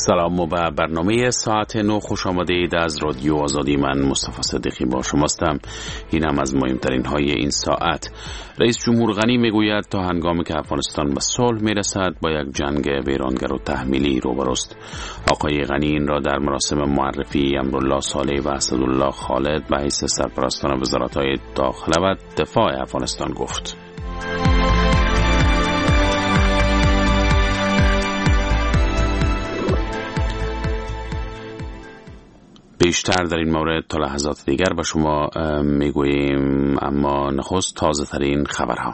سلام و به برنامه ساعت 9 خوش آمدید از رادیو آزادی. من مصطفی صدیقی با شماستم. این هم از مهمترین های این ساعت. رئیس جمهور غنی میگوید تا هنگامی که افغانستان به صلح میرسد با یک جنگ ویرانگر و تحمیلی روبروست. آقای غنی این را در مراسم معرفی امرالله صالح و اسدالله خالد به حیث سرپرستان وزارت‌های داخله و دفاع افغانستان گفت. بیشتر در این مورد تا لحظات دیگر به شما میگوییم، اما نخست تازه ترین خبرها.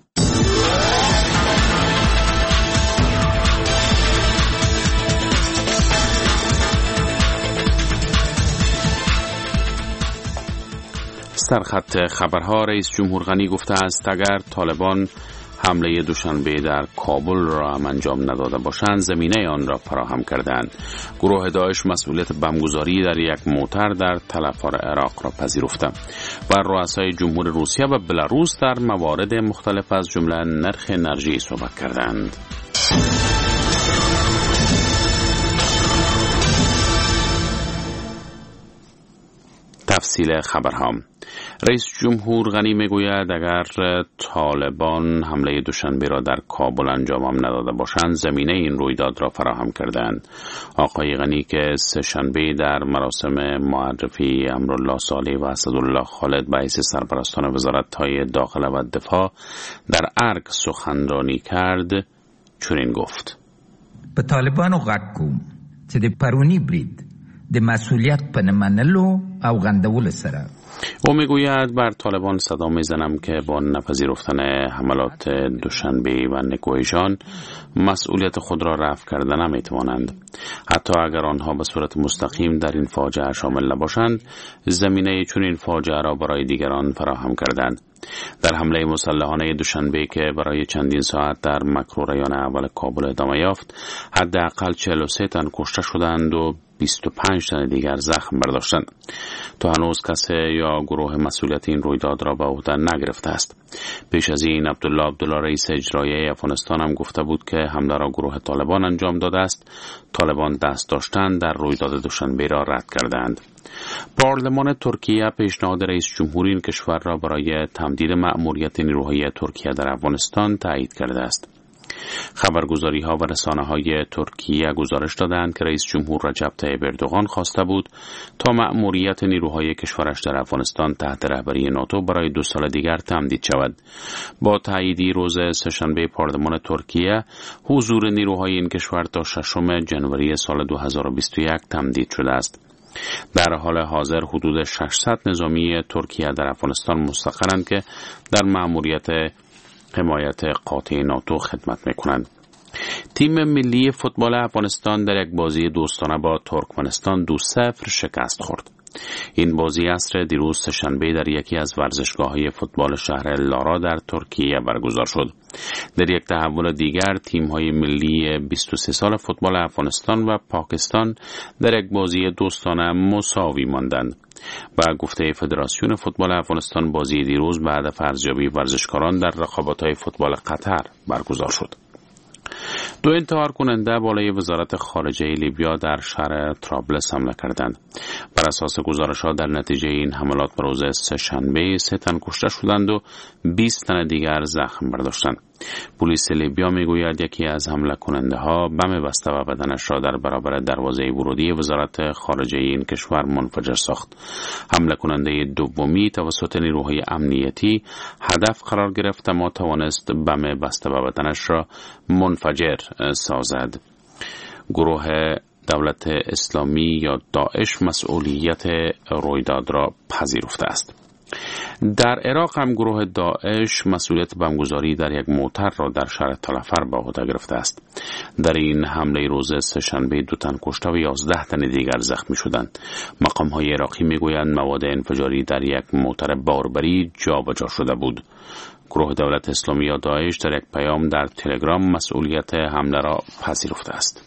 سرخط خبرها. رئیس جمهور غنی گفته است اگر طالبان حمله دوشنبه در کابل را هم انجام نداده باشند زمینه آن را فراهم کردند. گروه داعش مسئولیت بمبگذاری در یک موتر در تلفار عراق را پذیرفته و رؤسای جمهور روسیه و بلاروس در موارد مختلف از جمله نرخ انرژی صحبت کردند. تفصیل خبرها. رئیس جمهور غنی میگوید اگر طالبان حمله دوشنبه را در کابل انجام نداده باشند زمینه این رویداد را فراهم کردند. آقای غنی که سه‌شنبه در مراسم معرفی امرالله صالح و اسدالله خالد به حیث سرپرستان وزارت‌های داخله و دفاع در ارگ سخنرانی کرد چنین گفت: په طالبانو غږ کوم چې د پرونی برید د مسئولیت په نه منلو او غندولو سره. او میگوید بر طالبان صدا میزنم که با نپذیرفتن حملات دوشنبه و نکوهشان مسئولیت خود را رفع کرده نمیتوانند. حتی اگر آنها به صورت مستقیم در این فاجعه شامل نباشند زمینه چون این فاجعه را برای دیگران فراهم کردند. در حمله مسلحانه دوشنبه که برای چندین ساعت در مکروریان اول کابل ادامه یافت حداقل 43 تن کشته شدند و 25 تن دیگر زخم برداشتند. تا هنوز کسی یا گروه مسئولیت این رویداد را به عهده نگرفته است. پیش از این عبدالله رئیس اجرایی افغانستان هم گفته بود که حمله را گروه طالبان انجام داده است. طالبان دست داشتن در رویداد دوشنبه را رد کردند. پارلمان ترکیه پیشنهاد رئیس جمهور این کشور را برای تمدید مأموریت نیروهای ترکیه در افغانستان تایید کرده است. خبرگزاری‌ها و رسانه‌های ترکیه گزارش دادند که رئیس جمهور رجب طیب اردوغان خواسته بود تا مأموریت نیروهای کشورش در افغانستان تحت رهبری ناتو برای 2 سال دیگر تمدید شود. با تاییدی روز سه‌شنبه پارلمان ترکیه حضور نیروهای این کشور تا 6 ژانویه سال 2021 تمدید شده است. در حال حاضر حدود 600 نظامی ترکیه در افغانستان مستقرند که در مأموریت حمایت قاطع ناتو خدمت میکنند. تیم ملی فوتبال افغانستان در یک بازی دوستانه با ترکمنستان 2-0 شکست خورد. این بازی عصر دیروز سه‌شنبه در یکی از ورزشگاه‌های فوتبال شهر لارا در ترکیه برگزار شد. در یک تحول دیگر تیم‌های ملی 23 سال فوتبال افغانستان و پاکستان در یک بازی دوستانه مساوی ماندند. با گفته فدراسیون فوتبال افغانستان بازی دیروز به هدف ارزیابی ورزشکاران در رقابت‌های فوتبال قطر برگزار شد. 2 انتحار کننده بالای وزارت خارجه لیبیا در شهر طرابلس حمله کردند. بر اساس گزارش‌ها در نتیجه این حملات به روز سه‌شنبه 3 تن کشته شدند و 20 تن دیگر زخم برداشتند. پلیس لیبیا میگوید یکی از حمله کننده ها بم بسته و بدنش را در برابر دروازه ورودی وزارت خارجه این کشور منفجر ساخت. حمله کننده دومی توسط نیروهای امنیتی هدف قرار گرفت اما توانست بم بسته و بدنش را منفجر سازد. گروه دولت اسلامی یا داعش مسئولیت رویداد را پذیرفته است. در عراق هم گروه داعش مسئولیت بمبگذاری در یک موتر را در شهر تلفر به عهده گرفته است. در این حمله روز سه‌شنبه 2 تن کشته و 11 تن دیگر زخمی شدند. مقام‌های عراقی میگویند مواد انفجاری در یک موتر باربری جابجا شده بود. گروه دولت اسلامی یا داعش در یک پیام در تلگرام مسئولیت حمله را پذیرفته است.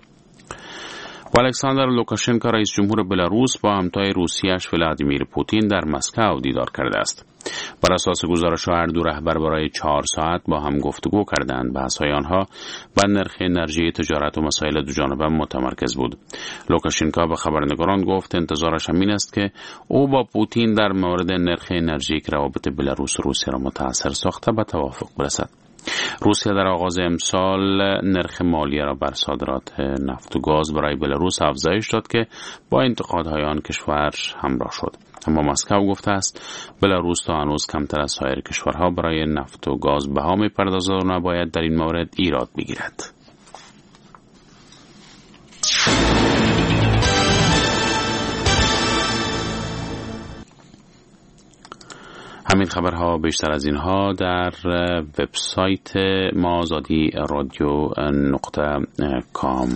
و الکساندر لوکاشنکو رئیس جمهور بلاروس با همتای روسیه‌اش ولادیمیر پوتین در مسکو دیدار کرده است. بر اساس گزارش هر دو رهبر برای 4 ساعت با هم گفتگو کردند. بحث‌های آنها بر نرخ انرژی، تجارت و مسائل دوجانبه متمرکز بود. لوکاشنکو به خبرنگاران گفت انتظارش همین است که او با پوتین در مورد نرخ انرژی که روابط بلاروس و روسیه را متاثر ساخته به توافق برسد. روسیه در آغاز امسال نرخ مالیه را بر صادرات نفت و گاز برای بلاروس افزایش داد که با انتقادهای آن کشور همراه شد. اما مسکو گفته است بلاروس تا هنوز کمتر از سایر کشورها برای نفت و گاز بها می‌پردازد و نباید در این مورد ایراد بگیرد. همین خبرها بیشتر از اینها در وبسایت ما azadi.radio.com.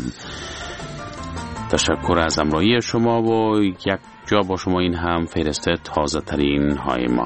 تشکر از همراهی شما و یک جا با شما این هم فهرست تازه ترین های ما.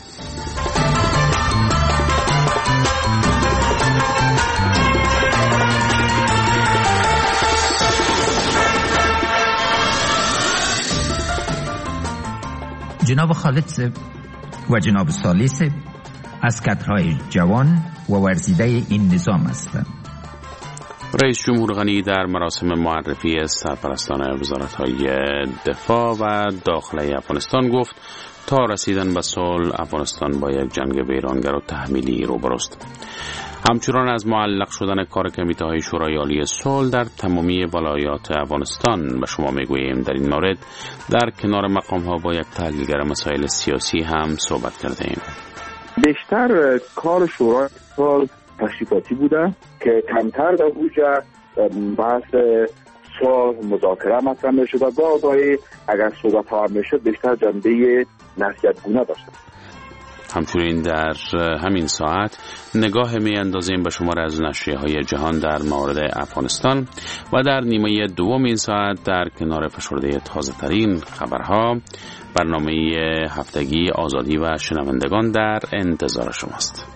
جناب خالد صاحب و جناب صالح صاحب از کادرهای جوان و ورزیده این نظام هستند. رئیس جمهور غنی در مراسم معرفی سرپرستان وزارت‌های دفاع و داخله افغانستان گفت تا رسیدن به صلح افغانستان با یک جنگ ویرانگر و تحمیلی روبروست. همچنان از معلق شدن کار کمیته‌های شورای عالی صلح در تمامی ولایات افغانستان به شما میگوییم. در این مورد در کنار مقام‌ها با یک تحلیلگر مسائل سیاسی هم صحبت کردیم. بیشتر کار شورای صلح تشریفاتی بوده که کمتر در اوجه بحث صلح مذاکره مطرح میشد و گاهی اگر صحبت ها میشد بیشتر جنبه نصیحت‌گونه داشت. همچنین در همین ساعت نگاه می اندازیم به شمار از نشریه‌های جهان در مورد افغانستان و در نیمه دوم این ساعت در کنار فشرده تازه ترین خبرها برنامه هفتگی آزادی و شنوندگان در انتظار شماست.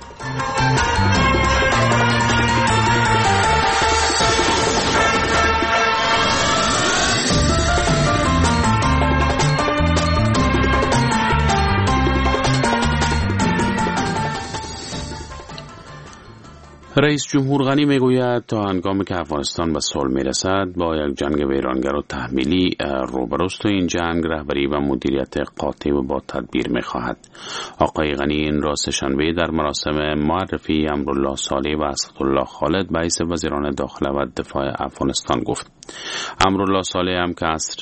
رئیس جمهور غنی میگوید تا هنگامی که افغانستان به صلح میرسد با یک جنگ ویرانگر و تحمیلی روبروست و این جنگ رهبری و مدیریت قاطع و با تدبیر میخواهد. آقای غنی این را سه‌شنبه در مراسم معرفی امرالله صالح و اسدالله خالد به حیث وزیران داخله و دفاع افغانستان گفت. امرالله صالح هم که عصر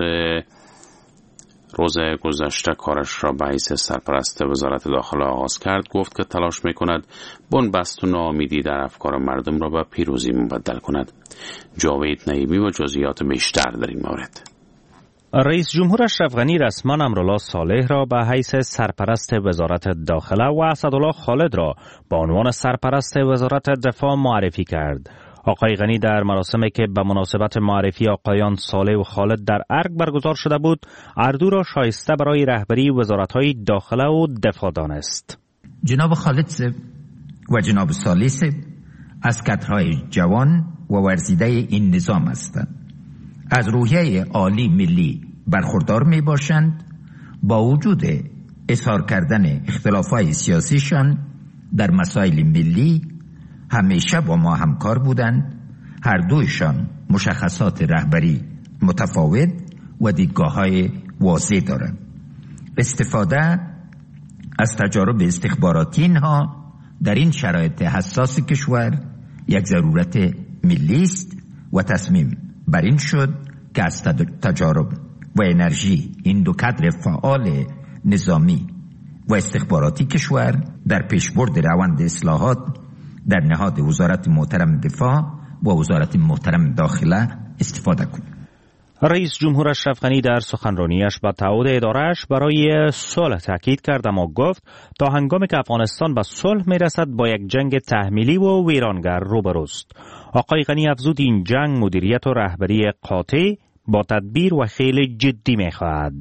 روز گذشته کارش را به حیث سرپرست وزارت داخله آغاز کرد گفت که تلاش میکند بنبست و ناامیدی در افکار مردم را به پیروزی مبدل کند. جاوید نعیمی و جزئیات بیشتر در این مورد. رئیس جمهور اشرف غنی رسما امرالله صالح را به حیث سرپرست وزارت داخله و اسدالله خالد را به عنوان سرپرست وزارت دفاع معرفی کرد. آقای غنی در مراسمی که به مناسبت معرفی آقایان صالح و خالد در ارگ برگزار شده بود، هر دو را شایسته برای رهبری وزارت‌های داخله و دفاع دانست. جناب خالد صاحب و جناب صالح صاحب از کادرهای جوان و ورزیده این نظام هستند. از روحیه عالی ملی برخوردار می باشند. با وجود اظهار کردن اختلافات سیاسیشان در مسائل ملی همیشه با ما همکار بودند. هر دویشان مشخصات رهبری متفاوت و دیدگاه‌های واضح دارند. استفاده از تجارب استخباراتی اینها در این شرایط حساس کشور یک ضرورت ملی است و تصمیم بر این شد که از تجارب و انرژی این دو کادر فعال نظامی و استخباراتی کشور در پیشبرد روند اصلاحات در نهاد وزارت محترم دفاع و وزارت محترم داخله استفاده کنید. رئیس جمهور اشرف غنی در سخنرانیش با تعهد اداره‌اش برای صلح تاکید کرد، اما گفت تا هنگامی که افغانستان به صلح میرسد با یک جنگ تحمیلی و ویرانگر روبروست. آقای غنی افزود این جنگ مدیریت و رهبری قاطع با تدبیر و خیلی جدی میخواهد.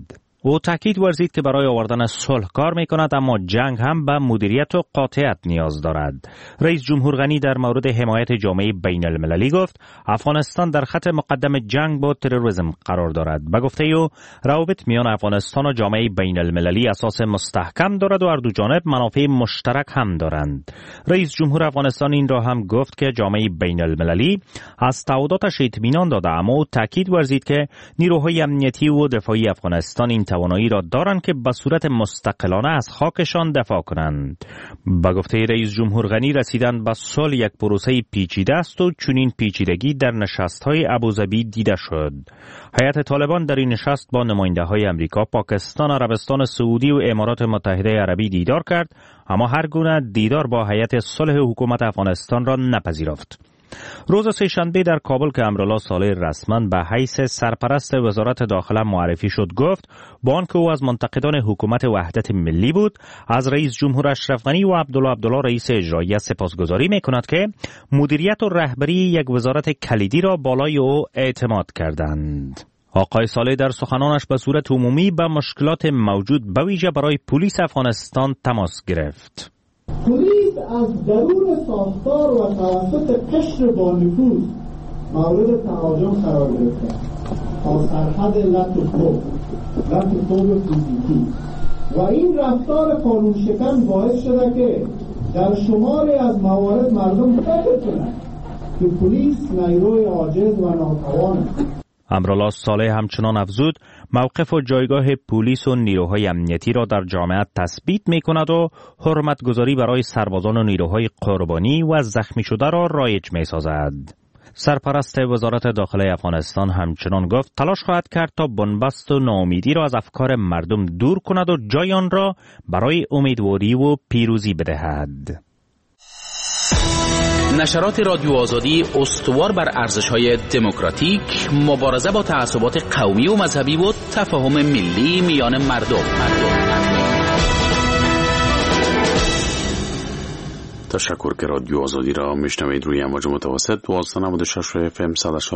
او تاکید ورزید که برای آوردن صلح کار میکند، اما جنگ هم به مدیریت و قاطعیت نیاز دارد. رئیس جمهور غنی در مورد حمایت جامعه بین المللی گفت افغانستان در خط مقدم جنگ با تروریسم قرار دارد. به گفته او روابط میان افغانستان و جامعه بین المللی اساس مستحکم دارد و هر دو جانب منافع مشترک هم دارند. رئیس جمهور افغانستان این را هم گفت که جامعه بین المللی از تعهداتش اطمینان داده، اما تاکید ورزید که نیروهای امنیتی و دفاعی افغانستان این توانایی را دارند که به صورت مستقلانه از خاکشان دفاع کنند. به گفته رئیس جمهور غنی رسیدن به صلح یک پروسه پیچیده است و چنین پیچیدگی در نشست‌های ابوظبی دیده شد. هیئت طالبان در این نشست با نماینده‌های امریکا، پاکستان، عربستان سعودی و امارات متحده عربی دیدار کرد، اما هر گونه دیدار با هیئت صلح حکومت افغانستان را نپذیرفت. روز سه‌شنبه در کابل که امرالله صالح رسما به حیث سرپرست وزارت داخله معرفی شد، گفت با آنکه او از منتقدان حکومت وحدت ملی بود، از رئیس جمهور اشرف غنی و عبدالله رئیس اجرایی سپاسگزاری می‌کند که مدیریت و رهبری یک وزارت کلیدی را بالای او اعتماد کردند. آقای صالح در سخنانش به صورت عمومی به مشکلات موجود به ویژه برای پلیس افغانستان تماس گرفت. پلیس از درون ساختار و توسط قشر با نفوذ مورد تهاجم قرار گرفته تا سرحد لطف‌خوب فیزیکی و این رفتار قانون شکن باعث شده که در شماری از موارد مردم فکر کنند که پلیس نیروی عاجز و ناتوان است. امرالله صالح همچنان افزود موقف و جایگاه پلیس و نیروهای امنیتی را در جامعه تثبیت می کند و حرمتگذاری برای سربازان و نیروهای قربانی و زخمی شده را رایج می سازد. سرپرست وزارت داخله افغانستان همچنان گفت تلاش خواهد کرد تا بنبست و ناامیدی را از افکار مردم دور کند و جای آن را برای امیدواری و پیروزی بدهد. نشرات رادیو آزادی استوار بر ارزش‌های دموکراتیک، مبارزه با تعصبات قومی و مذهبی و تفاهم ملی میان مردم. تشکر که رادیو آزادی را میشنوید روی امواج متوسط 1296 FM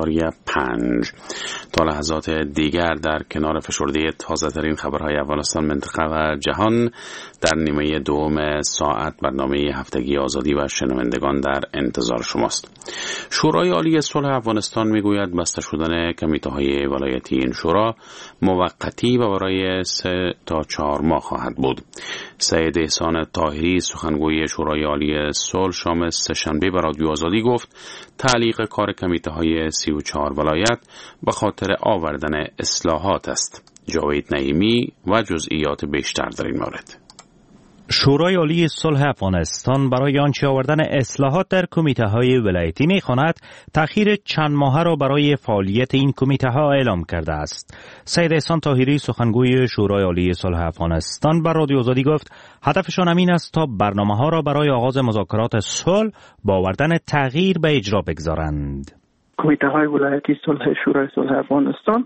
100.5. تا لحظات دیگر در کنار فشرده تازه ترین خبرهای افغانستان، منطقه و جهان در نیمه دوم ساعت برنامه هفتگی آزادی و شنوندگان در انتظار شماست. شورای عالی صلح افغانستان میگوید بسته شدن کمیته‌های ولایتی این شورا موقتی و برای 3 تا 4 ماه خواهد بود. سید احسان طاهری سخنگوی شورای عالی صلح شام سه‌شنبه به رادیو آزادی گفت تعلیق کار کمیته‌های 34 ولایت به خاطر آوردن اصلاحات است. جاوید نعیمی و جزئیات بیشتر در این مورد. شورای عالی صلح افغانستان برای آنچه آوردن اصلاحات در کمیته‌های ولایتی می‌خواند تأخیر چند ماهه را برای فعالیت این کمیته‌ها اعلام کرده است. سید احسان طاهری سخنگوی شورای عالی صلح افغانستان بر رادیو آزادی گفت هدفشان همین است تا برنامه‌ها را برای آغاز مذاکرات صلح با آوردن تغییر به اجرا بگذارند. کمیته‌های ولایتی صلح شورای صلح افغانستان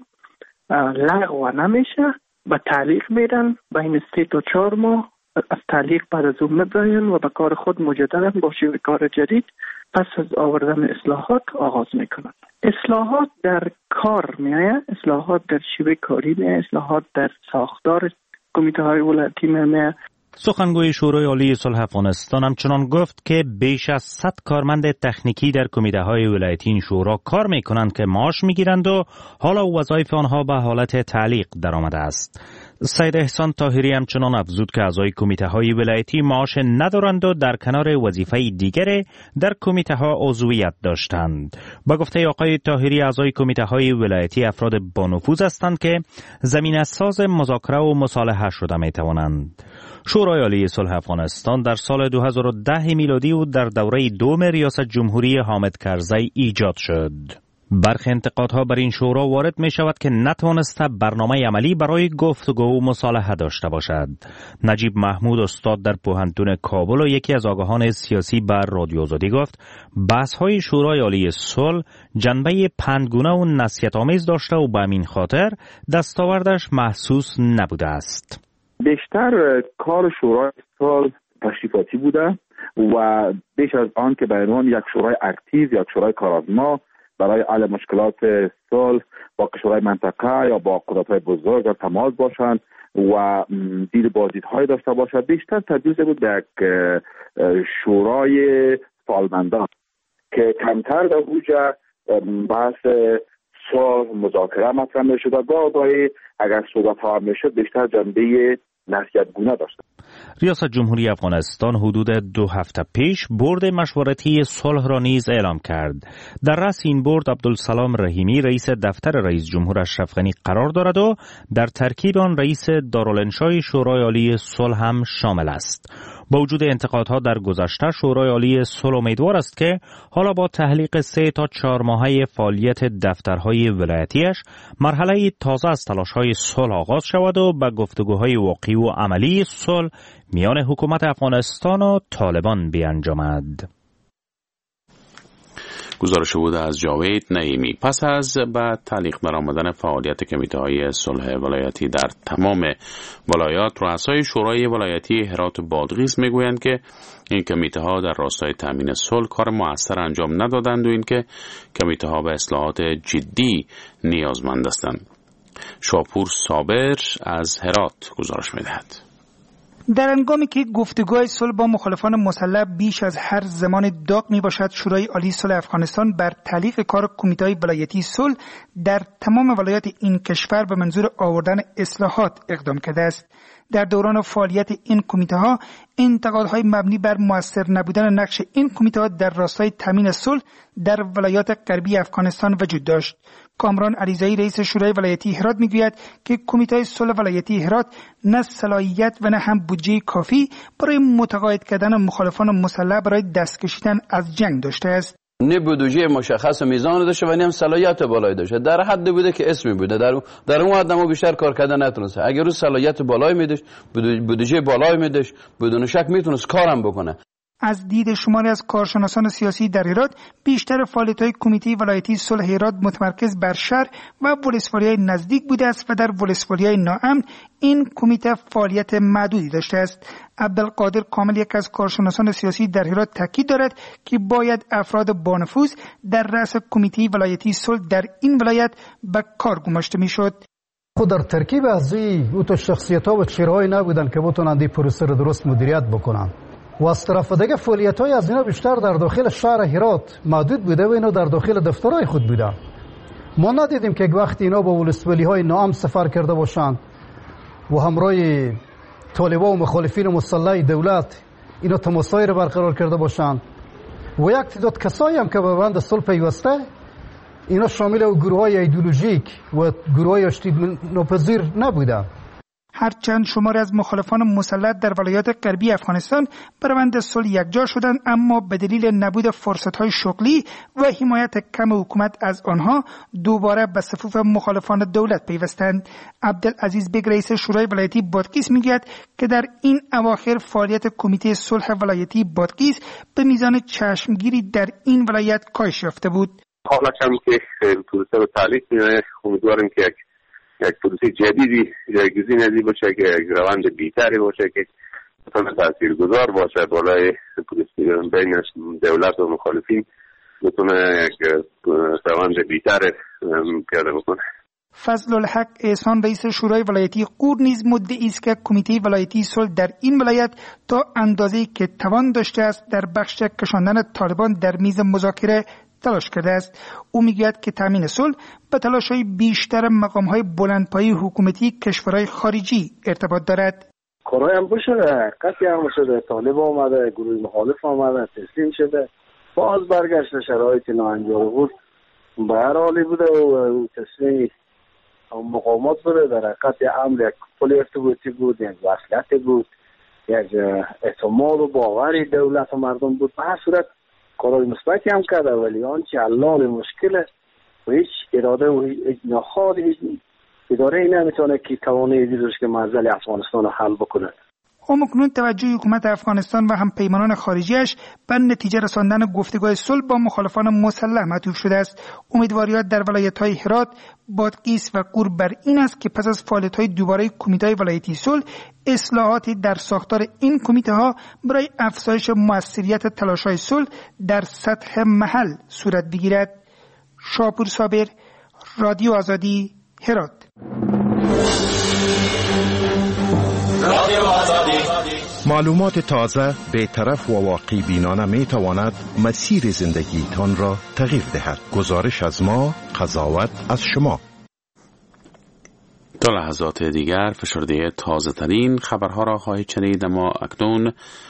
لغو نمیشه و تعلیق میدن بین 3 تا 4 ماه. از تعلیق بعد از اون می‌آیند و به کار خود مجددا با شیوه کار جدید پس از آوردن اصلاحات آغاز میکنند. اصلاحات در کار میآید، اصلاحات در شیوه کاری میآید، اصلاحات در ساختار کمیته‌های ولایتی میآید. سخنگوی شورای عالی صلح افغانستان همچنان گفت که بیش از 100 کارمند تکنیکی در کمیته‌های ولایتی این شورا کار می‌کنند که معاش می‌گیرند و حالا وظایف آنها به حالت تعلیق درآمده است. سید احسان طاهری همچنان افزود که اعضای کمیته‌های ولایتی معاش ندارند و در کنار وظیفه دیگر در کمیته‌ها عضویت داشتند. با گفته آقای طاهری اعضای کمیته‌های ولایتی افراد با نفوذ هستند که زمینه‌ساز مذاکره و مصالحه شده می‌توانند. شورای عالی صلح افغانستان در سال 2010 میلادی و در دوره دوم ریاست جمهوری حامد کرزی ایجاد شد. برخی انتقادها بر این شورا وارد می شود که نتوانسته برنامه عملی برای گفتگو و مصالحه داشته باشد. نجیب محمود استاد در پوهنتون کابل و یکی از آگاهان سیاسی بر رادیو آزادی گفت بحث‌های شورای عالی صلح جنبه پندگونه و نصیحت‌آمیز داشته و به همین خاطر دستاوردش محسوس نبوده است. بیشتر کار شورای صلح تشریفاتی بوده و بیش از آن که به عنوان یک شورای اکتیو یا شورای کارآزما برای حل مشکلات صلح با کشورهای منطقه یا با قدرت‌های بزرگ در تماس باشند و دید بازدیدهای داشته باشد. بیشتر تبدیل بود به شورای سالمندان که کمتر در اوجه بحث صلح مذاکره مطرح میشد و گاهی اگر صحبت ها میشد بیشتر جنبه نصیحت‌گونه داشت. ریاست جمهوری افغانستان حدود 2 هفته پیش برد مشورتی صلح را نیز اعلام کرد. در رأس این برد عبدالسلام رحیمی رئیس دفتر رئیس جمهور اشرف غنی قرار دارد و در ترکیب آن رئیس دارالانشای شورای عالی صلح هم شامل است. با وجود انتقادها در گذشته، شورای عالی صلح امیدوار است که حالا با تحلیق 3 تا 4 ماهه فعالیت دفترهای ولایتیش مرحله تازه از تلاش‌های صلح آغاز شود و به گفتگوهای واقعی و عملی صلح میان حکومت افغانستان و طالبان بیانجامد. گزارش بود از جاوید نعیمی. پس از به تعلیق برآمدن فعالیت کمیته‌های صلح ولایتی در تمام ولایات، رؤسای شورای ولایتی هرات و بادغیس میگویند که این کمیته‌ها در راستای تامین صلح کار مؤثر انجام ندادند و اینکه کمیته‌ها به اصلاحات جدی نیازمند هستند. شاپور صابر از هرات گزارش می‌دهد. در هنگامی که گفتگوهای صلح با مخالفان مسلح بیش از هر زمان داغ می باشد، شورای عالی صلح افغانستان بر تعلیق کار کمیته‌های ولایتی صلح در تمام ولایات این کشور به منظور آوردن اصلاحات اقدام کرده است. در دوران فعالیت این کمیته‌ها انتقادهای مبنی بر مؤثر نبودن نقش این کمیته‌ها در راستای تامین صلح در ولایات غربی افغانستان وجود داشت. کامران علیزایی رئیس شورای ولایتی هرات میگوید که کمیته صلح ولایتی هرات نه صلاحیت و نه هم بودجه کافی برای متقاعد کردن مخالفان مسلح برای دست کشیدن از جنگ داشته است. نه بودجه مشخص و میزان داشته و نه هم صلاحیت بالایی داشته. در حد بوده که اسمی بوده، در اون حد ما بیشتر کار کردن نتونسته. اگر روز صلاحیت بالایی میداشت، بودجه بالایی میداشت، بدون شک میتونست کارم بکنه. از دید شماری از کارشناسان سیاسی در هرات، بیشتر فعالیت‌های کمیته ولایتی صلح هرات متمرکز بر شهر و ولسوالی‌های نزدیک بوده است و در ولسوالی‌های ناامن این کمیته فعالیت محدودی داشته است. عبدالقادر کامل یک از کارشناسان سیاسی در هرات تاکید دارد که باید افراد با نفوذ در رأس کمیته ولایتی صلح در این ولایت به کار گماشته می‌شد. خود در ترکیب از این تو شخصیت‌ها و چهره‌ای نبودن که بتونن این پروسه رو درست مدیریت بکنن. و از طرف دیگه فعالیت‌های از اینا بیشتر در داخل شهر هرات محدود بوده و اینا در داخل دفترهای خود بوده. ما ندیدیم که وقتی اینا با ولسوالی‌های ناامن سفر کرده باشند و همراه طالبان و مخالفین مسلح دولت اینا تماسایی رو برقرار کرده باشند و یک تعداد کسایی هم که به بند صلح پیوسته، اینا شامل گروه‌های ایدئولوژیک و گروه‌های تجدید ناپذیر نبوده. هرچند شماری از مخالفان مسلح در ولایات غربی افغانستان بر بند صلح یکجا شدند، اما به دلیل نبود فرصت‌های شغلی و حمایت کم حکومت از آنها دوباره به صفوف مخالفان دولت پیوستند. عبدالعزیز بگ رئیس شورای ولایتی بادغیس میگوید که در این اواخر فعالیت کمیته صلح ولایتی بادغیس به میزان چشمگیری در این ولایت کاهش یافته بود. حالا کمی که پروسه به تعلیق می‌آید، امیدواریم که یک پروسه جدیدی جایگزین باشه که یک روند بیشتری باشه که بتونه تاثیرگذار باشه بالای پروسه بین دولت و مخالفین، بتونه یک روند بیشتر پیاده بکنه. فضل الحق احسان رئیس شورای ولایتی قور نیز مدعی است که کمیته ولایتی صلح در این ولایت تا اندازه‌ای که توان داشته است در بخش کشاندن طالبان در میز مذاکره تلاش کرده است. او میگوید که تامین صلح به تلاش‌های بیشتر مقام‌های بلندپایه حکومتی کشورهای خارجی ارتباط دارد. کارهای هم بشده، قطعی هم بشده، طالب آمده، گروه مخالف آمده، تسلیم شده، باز برگشت شرایط ناهنجار بود، به هر حالی بوده و تسلیم مقامات بوده. در حقیقت امر یک پل ارتباطی بود، یک وصلت بود، یک اعتماد و باوری دولت و مردم بود. به هر صورت کارهای مثبتی هم کرده، ولی آنچه حل مشکل و هیچ اراده و هیچ نخواد هیچ اداره ای نمیتونه که توانایی دیدش که مسئله افغانستان رو حل بکنه. همکنون توجه حکومت افغانستان و هم پیمانان خارجیش به نتیجه رساندن گفتگوهای صلح با مخالفان مسلح معطوف شده است. امیدواریات در ولایت‌های هرات، بادغیس و قور بر این است که پس از فعالیت‌های دوباره کمیته ولایتی صلح، اصلاحاتی در ساختار این کمیته‌ها برای افزایش موثریت تلاش‌های صلح در سطح محل صورت بگیرد. شاپور صابر، رادیو آزادی، هرات. معلومات تازه، بی‌طرف و واقعی بینانه می تواند مسیر زندگی تان را تغییر دهد. گزارش از ما، قضاوت از شما. تا لحظات دیگر فشرده تازه ترین خبرها را خواهید شنید، اما اکنون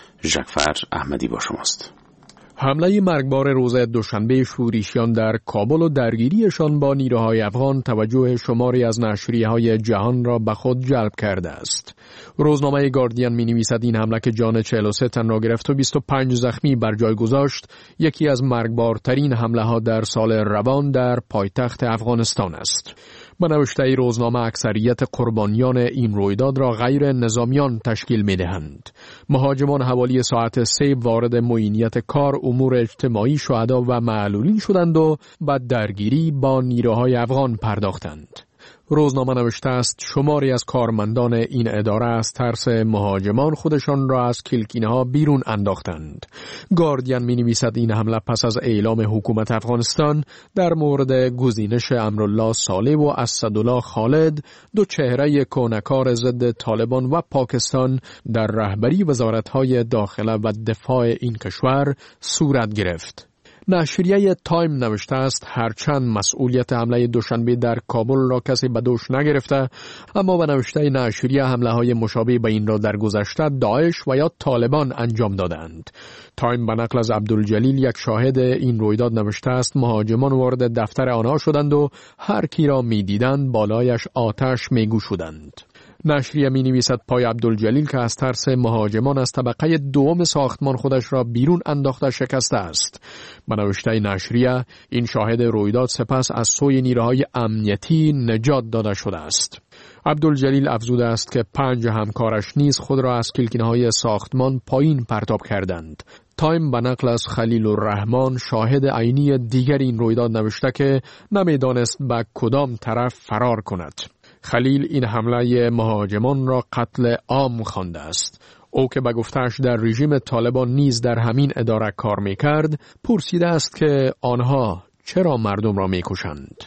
ژکفر احمدی با شماست. حمله مرگبار روز دوشنبه شورشیان در کابل و درگیریشان با نیروهای افغان توجه شماری از نشریه‌های جهان را به خود جلب کرده است. روزنامه گاردین می‌نویسد این حمله که جان 43 تن را گرفت و 25 زخمی بر جای گذاشت، یکی از مرگبارترین حمله‌ها در سال روان در پایتخت افغانستان است. به نوشته روزنامه اکثریت قربانیان این رویداد را غیر نظامیان تشکیل می‌دهند. مهاجمان حوالی ساعت 3 وارد معینیت کار امور اجتماعی شهدا و معلولین شدند و به درگیری با نیروهای افغان پرداختند. روزنامه نوشته است شماری از کارمندان این اداره از ترس مهاجمان خودشان را از کلکینه‌ها بیرون انداختند. گاردین می‌نویسد این حمله پس از اعلام حکومت افغانستان در مورد گزینش امرالله صالح و اسدالله خالد، دو چهره کهنه‌کار ضد طالبان و پاکستان، در رهبری وزارت‌های داخله و دفاع این کشور صورت گرفت. نشریه تایم نوشته است هرچند مسئولیت حمله دوشنبه در کابل را کسی به دوش نگرفته، اما به نوشته نشریه حمله های مشابه به این را در گذشته داعش و یا طالبان انجام دادند. تایم به نقل از عبدالجلیل، یک شاهد این رویداد، نوشته است مهاجمان وارد دفتر آنها شدند و هر کی را می دیدند بالایش آتش می گشودند. نشریه می نویسد پای عبدالجلیل که از ترس مهاجمان از طبقه دوم ساختمان خودش را بیرون انداخته شکسته است. به نوشته نشریه این شاهد رویداد سپس از سوی نیروهای امنیتی نجات داده شده است. عبدالجلیل افزوده است که 5 همکارش نیز خود را از کلکینه‌های ساختمان پایین پرتاب کردند. تایم به نقل از خلیل الرحمن، شاهد عینی دیگر این رویداد، نوشته که نمیدانست به کدام طرف فرار کند. خلیل این حمله مهاجمان را قتل عام خوانده است. او که به گفته‌اش در رژیم طالبان نیز در همین اداره کار می‌کرد، پرسیده است که آنها چرا مردم را می‌کشند.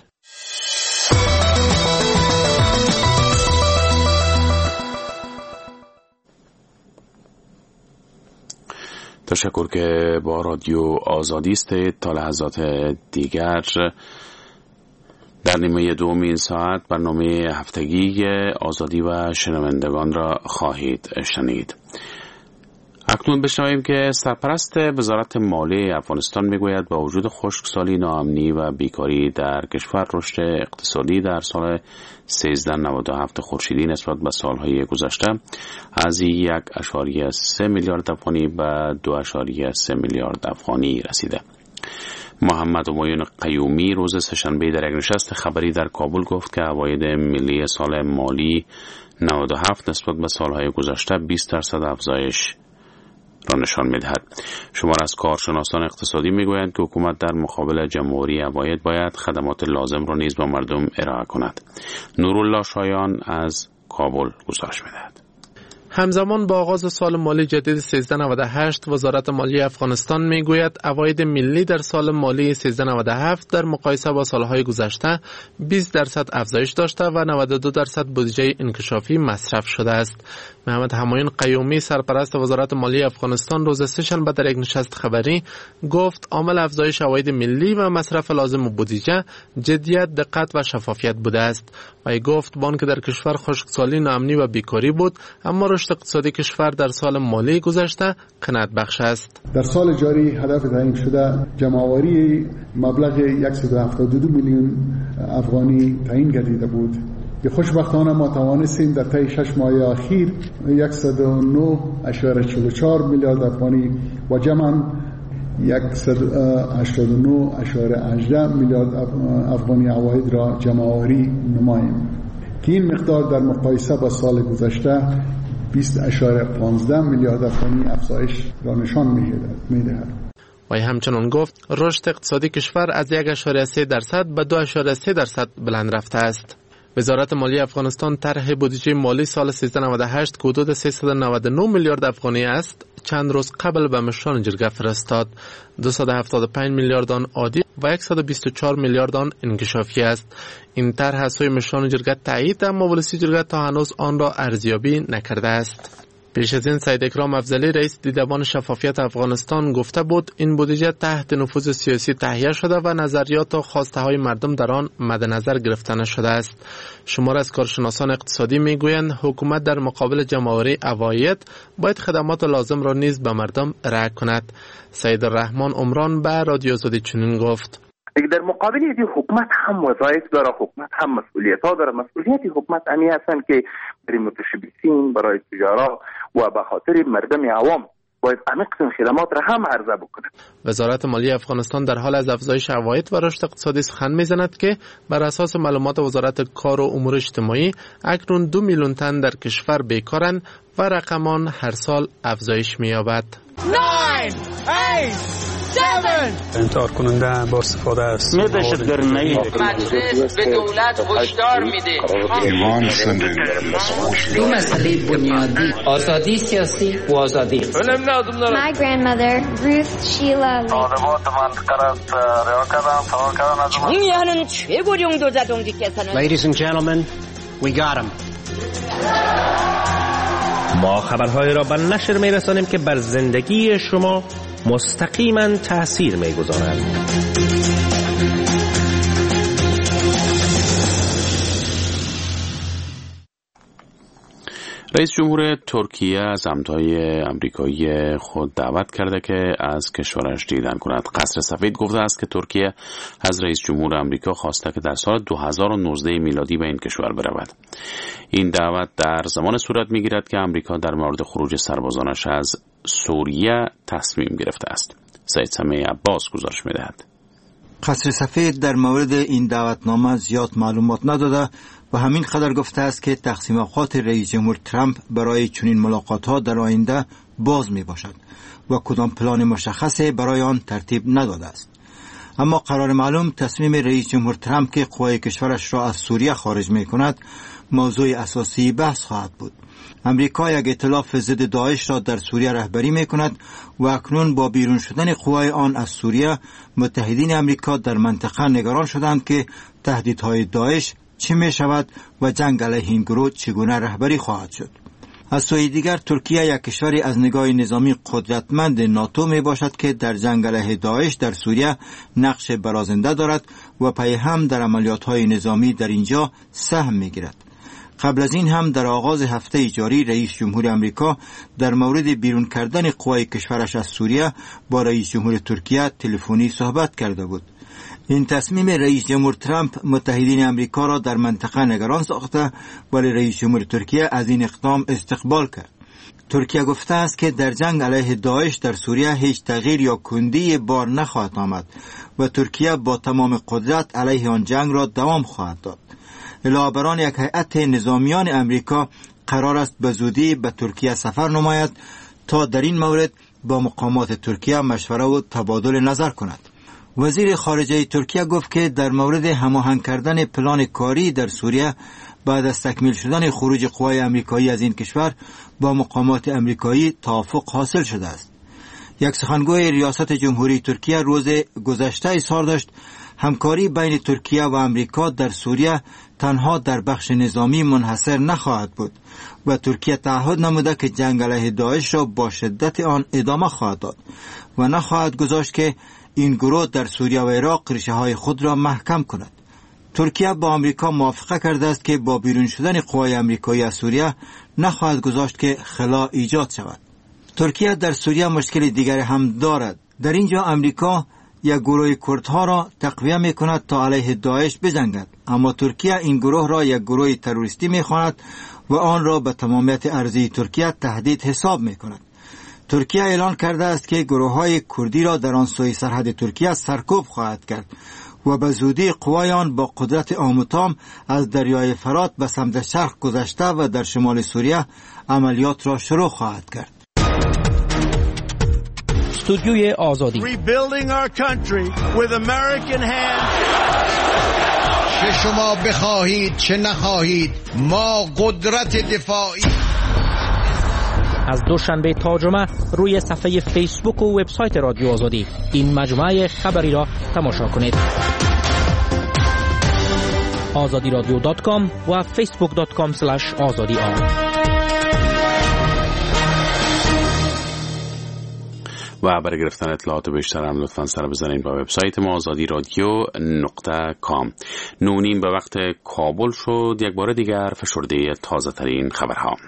تشکر که با رادیو آزادی استید. تا لحظات دیگر در نیمه دوم این ساعت برنامه هفتگی آزادی و شنوندگان را خواهید شنید. اکنون بشنویم که سرپرست وزارت مالیه افغانستان میگوید با وجود خشکسالی، ناامنی و بیکاری در کشور، رشد اقتصادی در سال 1397 خورشیدی نسبت به سالهای گذشته از 1.3 میلیارد افغانی به 2.3 میلیارد افغانی رسیده. محمد همایون قیومی روز سه‌شنبه در یک نشست خبری در کابل گفت که عواید ملی سال مالی 97 نسبت به سالهای گذشته 20% افزایش را نشان می‌دهد. شمار از کارشناسان اقتصادی می‌گویند که حکومت در مقابل جمع‌آوری عواید باید خدمات لازم را نیز به مردم ارائه کند. نورالله شایان از کابل گزارش می‌دهد. همزمان با آغاز سال مالی جدید 1398 وزارت مالیه افغانستان میگوید عواید ملی در سال مالی 1397 در مقایسه با سالهای گذشته 20% افزایش داشته و 92% بودجه انکشافی مصرف شده است. محمد همایون قیومی سرپرست وزارت مالیه افغانستان روز سه‌شنبه در یک نشست خبری گفت عامل افزایش عواید ملی و مصرف لازم بودجه جدیت، دقت و شفافیت بوده است. و گفت بانک در کشور خشکسالی، ناامنی و بیکاری بود، اما رشد اقتصادی کشور در سال مالی گذشته قناعت بخش است. در سال جاری هدف تعیین شده جمع‌آوری مبلغ 172 میلیون افغانی تعیین گردیده بود که خوشبختانه ما توانستیم در طی 6 ماه اخیر 109.44 میلیارد افغانی و جمعاً 189.18 میلیارد افغانی عواید را جمع‌آوری نماییم که این مقدار در مقایسه با سال گذشته 20.15 میلیارد افغانی افزایش را نشان می‌دهد. و همچنان گفت رشد اقتصادی کشور از 1.3% به 2.3% بلند رفته است. وزارت مالیه افغانستان طرح بودجه مالی سال 1398 که حدود 399 میلیارد افغانی است چند روز قبل به مشران جرگه فرستاد. 275 میلیارد آن عادی و 124 میلیارد آن انکشافی است. این طرح از سوی مشران جرگه تایید، اما ولسی جرگه تا هنوز آن را ارزیابی نکرده است. پیش از این سید اکرام افضلی رئیس دیدبان شفافیت افغانستان گفته بود این بودجه تحت نفوذ سیاسی تهیه شده و نظریات و خواسته های مردم در آن مد نظر گرفته نشده است. شمار از کارشناسان اقتصادی میگویند حکومت در مقابل جمع‌آوری عواید باید خدمات لازم را نیز به مردم ارائه کند. سید الرحمن عمران به رادیو آزادی چنین گفت: در مقابل این حکومت هم وظایف داره، حکومت هم مسئولیت ها داره. مسئولیت حکومت امی هستند که برای متشبثین، برای تجارا و به خاطر مردم عوام باید عمیق خدمات را هم عرضه بکنه. وزارت مالیه افغانستان در حال از افزایش عواید و رشد اقتصادی سخن میزند که بر اساس معلومات وزارت کار و امور اجتماعی اکنون 2 میلیون تن در کشور بیکارند و رقمان هر سال افزایش می‌یابد. 9 8 7 انتحار کننده با استفاده است. مجلس به دولت هشدار میده دو مسئله بنیادی: آزادی سیاسی و آزادی. My grandmother Ruth Sheila 정의하는 최고령 도자동지께서는 Ladies and gentlemen, we got him. ما خبرهای را به نشر میرسانیم که بر زندگی شما مستقیما تأثیر میگذارند. رئیس جمهور ترکیه از همتای آمریکایی خود دعوت کرده که از کشورش دیدن کند. قصر سفید گفته است که ترکیه از رئیس جمهور آمریکا خواسته که در سال 2019 میلادی به این کشور برود. این دعوت در زمان صورت میگیرد که آمریکا در مورد خروج سربازانش از سوریه تصمیم گرفته است. سید سمیع عباس گزارش میدهد. قصر سفید در مورد این دعوتنامه زیاد معلومات نداده و همین قدر گفته است که تقسیم اوقات رئیس جمهور ترامپ برای چنین ملاقات‌ها در آینده باز می باشد و کدام پلان مشخصی برای آن ترتیب نداده است. اما قرار معلوم تصمیم رئیس جمهور ترامپ که قوای کشورش را از سوریه خارج می کند موضوع اساسی بحث خواهد بود. امریکا یک ائتلاف ضد داعش را در سوریه رهبری می کند و اکنون با بیرون شدن قوای آن از سوریه متحدین امریکا در منطقه نگران شدند که تهدیدهای داعش چه می شود و جنگ علیه این گروه چگونه رهبری خواهد شد. از سوی دیگر ترکیه یک کشوری از نگاه نظامی قدرتمند ناتو می باشد که در جنگ علیه داعش در سوریه نقش برازنده دارد و پی هم در عملیات‌های نظامی در اینجا سهم می گیرد. قبل از این هم در آغاز هفته جاری رئیس جمهور آمریکا در مورد بیرون کردن قوای کشورش از سوریه با رئیس جمهور ترکیه تلفنی صحبت کرده بود. این تصمیم رئیس جمهور ترامپ متحدین امریکا را در منطقه نگران ساخته ولی رئیس جمهور ترکیه از این اقدام استقبال کرد. ترکیه گفته است که در جنگ علیه داعش در سوریه هیچ تغییر یا کندی بار نخواهد آمد و ترکیه با تمام قدرت علیه آن جنگ را دوام خواهد داد. علاوه بر آن یک هیئت نظامیان امریکا قرار است به زودی به ترکیه سفر نماید تا در این مورد با مقامات ترکیه مشوره و تبادل نظر کند. وزیر خارجه ترکیه گفت که در مورد هماهنگ کردن پلان کاری در سوریه بعد از تکمیل شدن خروج قوای امریکایی از این کشور با مقامات امریکایی توافق حاصل شده است. یک سخنگوی ریاست جمهوری ترکیه روز گذشته اظهار داشت همکاری بین ترکیه و امریکا در سوریه تنها در بخش نظامی منحصر نخواهد بود و ترکیه تعهد نموده که جنگ علیه داعش را با شدت آن ادامه خواهد داد و نخواهد گذاشت که این گروه در سوریه و عراق ریشه‌های خود را محکم کند. ترکیه با آمریکا موافقه کرده است که با بیرون شدن قوای آمریکایی از سوریه نخواهد گذاشت که خلا ایجاد شود. ترکیه در سوریه مشکل دیگری هم دارد. در اینجا آمریکا یک گروه کردها را تقویه می کند تا علیه داعش بجنگد، اما ترکیه این گروه را یک گروه تروریستی می خواند و آن را به تمامیت ارضی ترکیه تهدید حساب می کند. ترکیه اعلان کرده است که گروه‌های کردی را در آن سوی سرحد ترکیه سرکوب خواهد کرد و به زودی قوای آن با قدرت آموتام از دریای فرات به سمت شرق گذشته و در شمال سوریه عملیات را شروع خواهد کرد. استودیوی آزادی. Rebuilding our country with American hands. چه شما بخواهید چه نخواهید ما قدرت دفاعی از دوشنبه تا جمعه روی صفحه فیسبوک و وبسایت رادیو آزادی این مجموعه خبری را تماشا کنید. azadiradio.com و facebook.com/azadi. و برای گرفتن اطلاعات بیشتر هم لطفاً سر بزنید با وبسایت ما azadi.radio.com. 9:30 به وقت کابل شد. یک بار دیگر فشرده تازه ترین خبرها.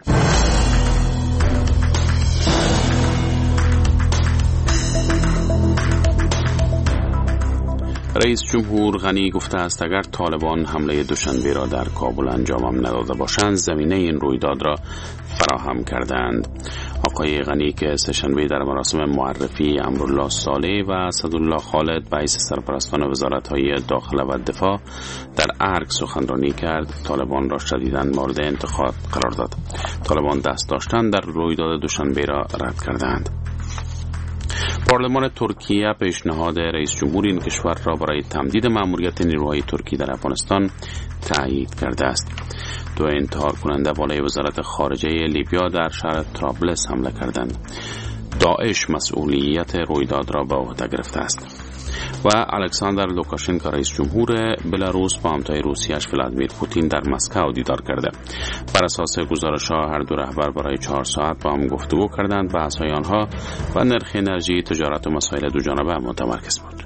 رئیس جمهور غنی گفته است اگر طالبان حمله دوشنبه را در کابل انجام نداده باشند زمینه این رویداد را فراهم کردند. آقای غنی که سه‌شنبه در مراسم معرفی امرالله صالح و اسدالله خالد به حیث سرپرستان وزارت‌های داخله و دفاع در ارگ سخنرانی کرد، طالبان را شدیداً مورد انتقاد قرار داد. طالبان دست داشتن در رویداد دوشنبه را رد کردند. پارلمان ترکیه پیشنهاد رئیس جمهور این کشور را برای تمدید مأموریت نیروهای ترکی در افغانستان تایید کرده است. دو انتحار کننده بالای وزارت خارجه لیبیا در شهر طرابلس حمله کردند. داعش مسئولیت رویداد را به عهده گرفته است. و الکساندر لوکاشنکو رئیس جمهور بلاروس با همتای روسیه‌اش ولادیمیر پوتین در مسکو دیدار کرده. بر اساس گزارش‌ها هر دو رهبر برای 4 ساعت با هم گفتگو کردند. بحث‌های آنها و نرخ انرژی، تجارت و مسائل دوجانبه متمرکز بود.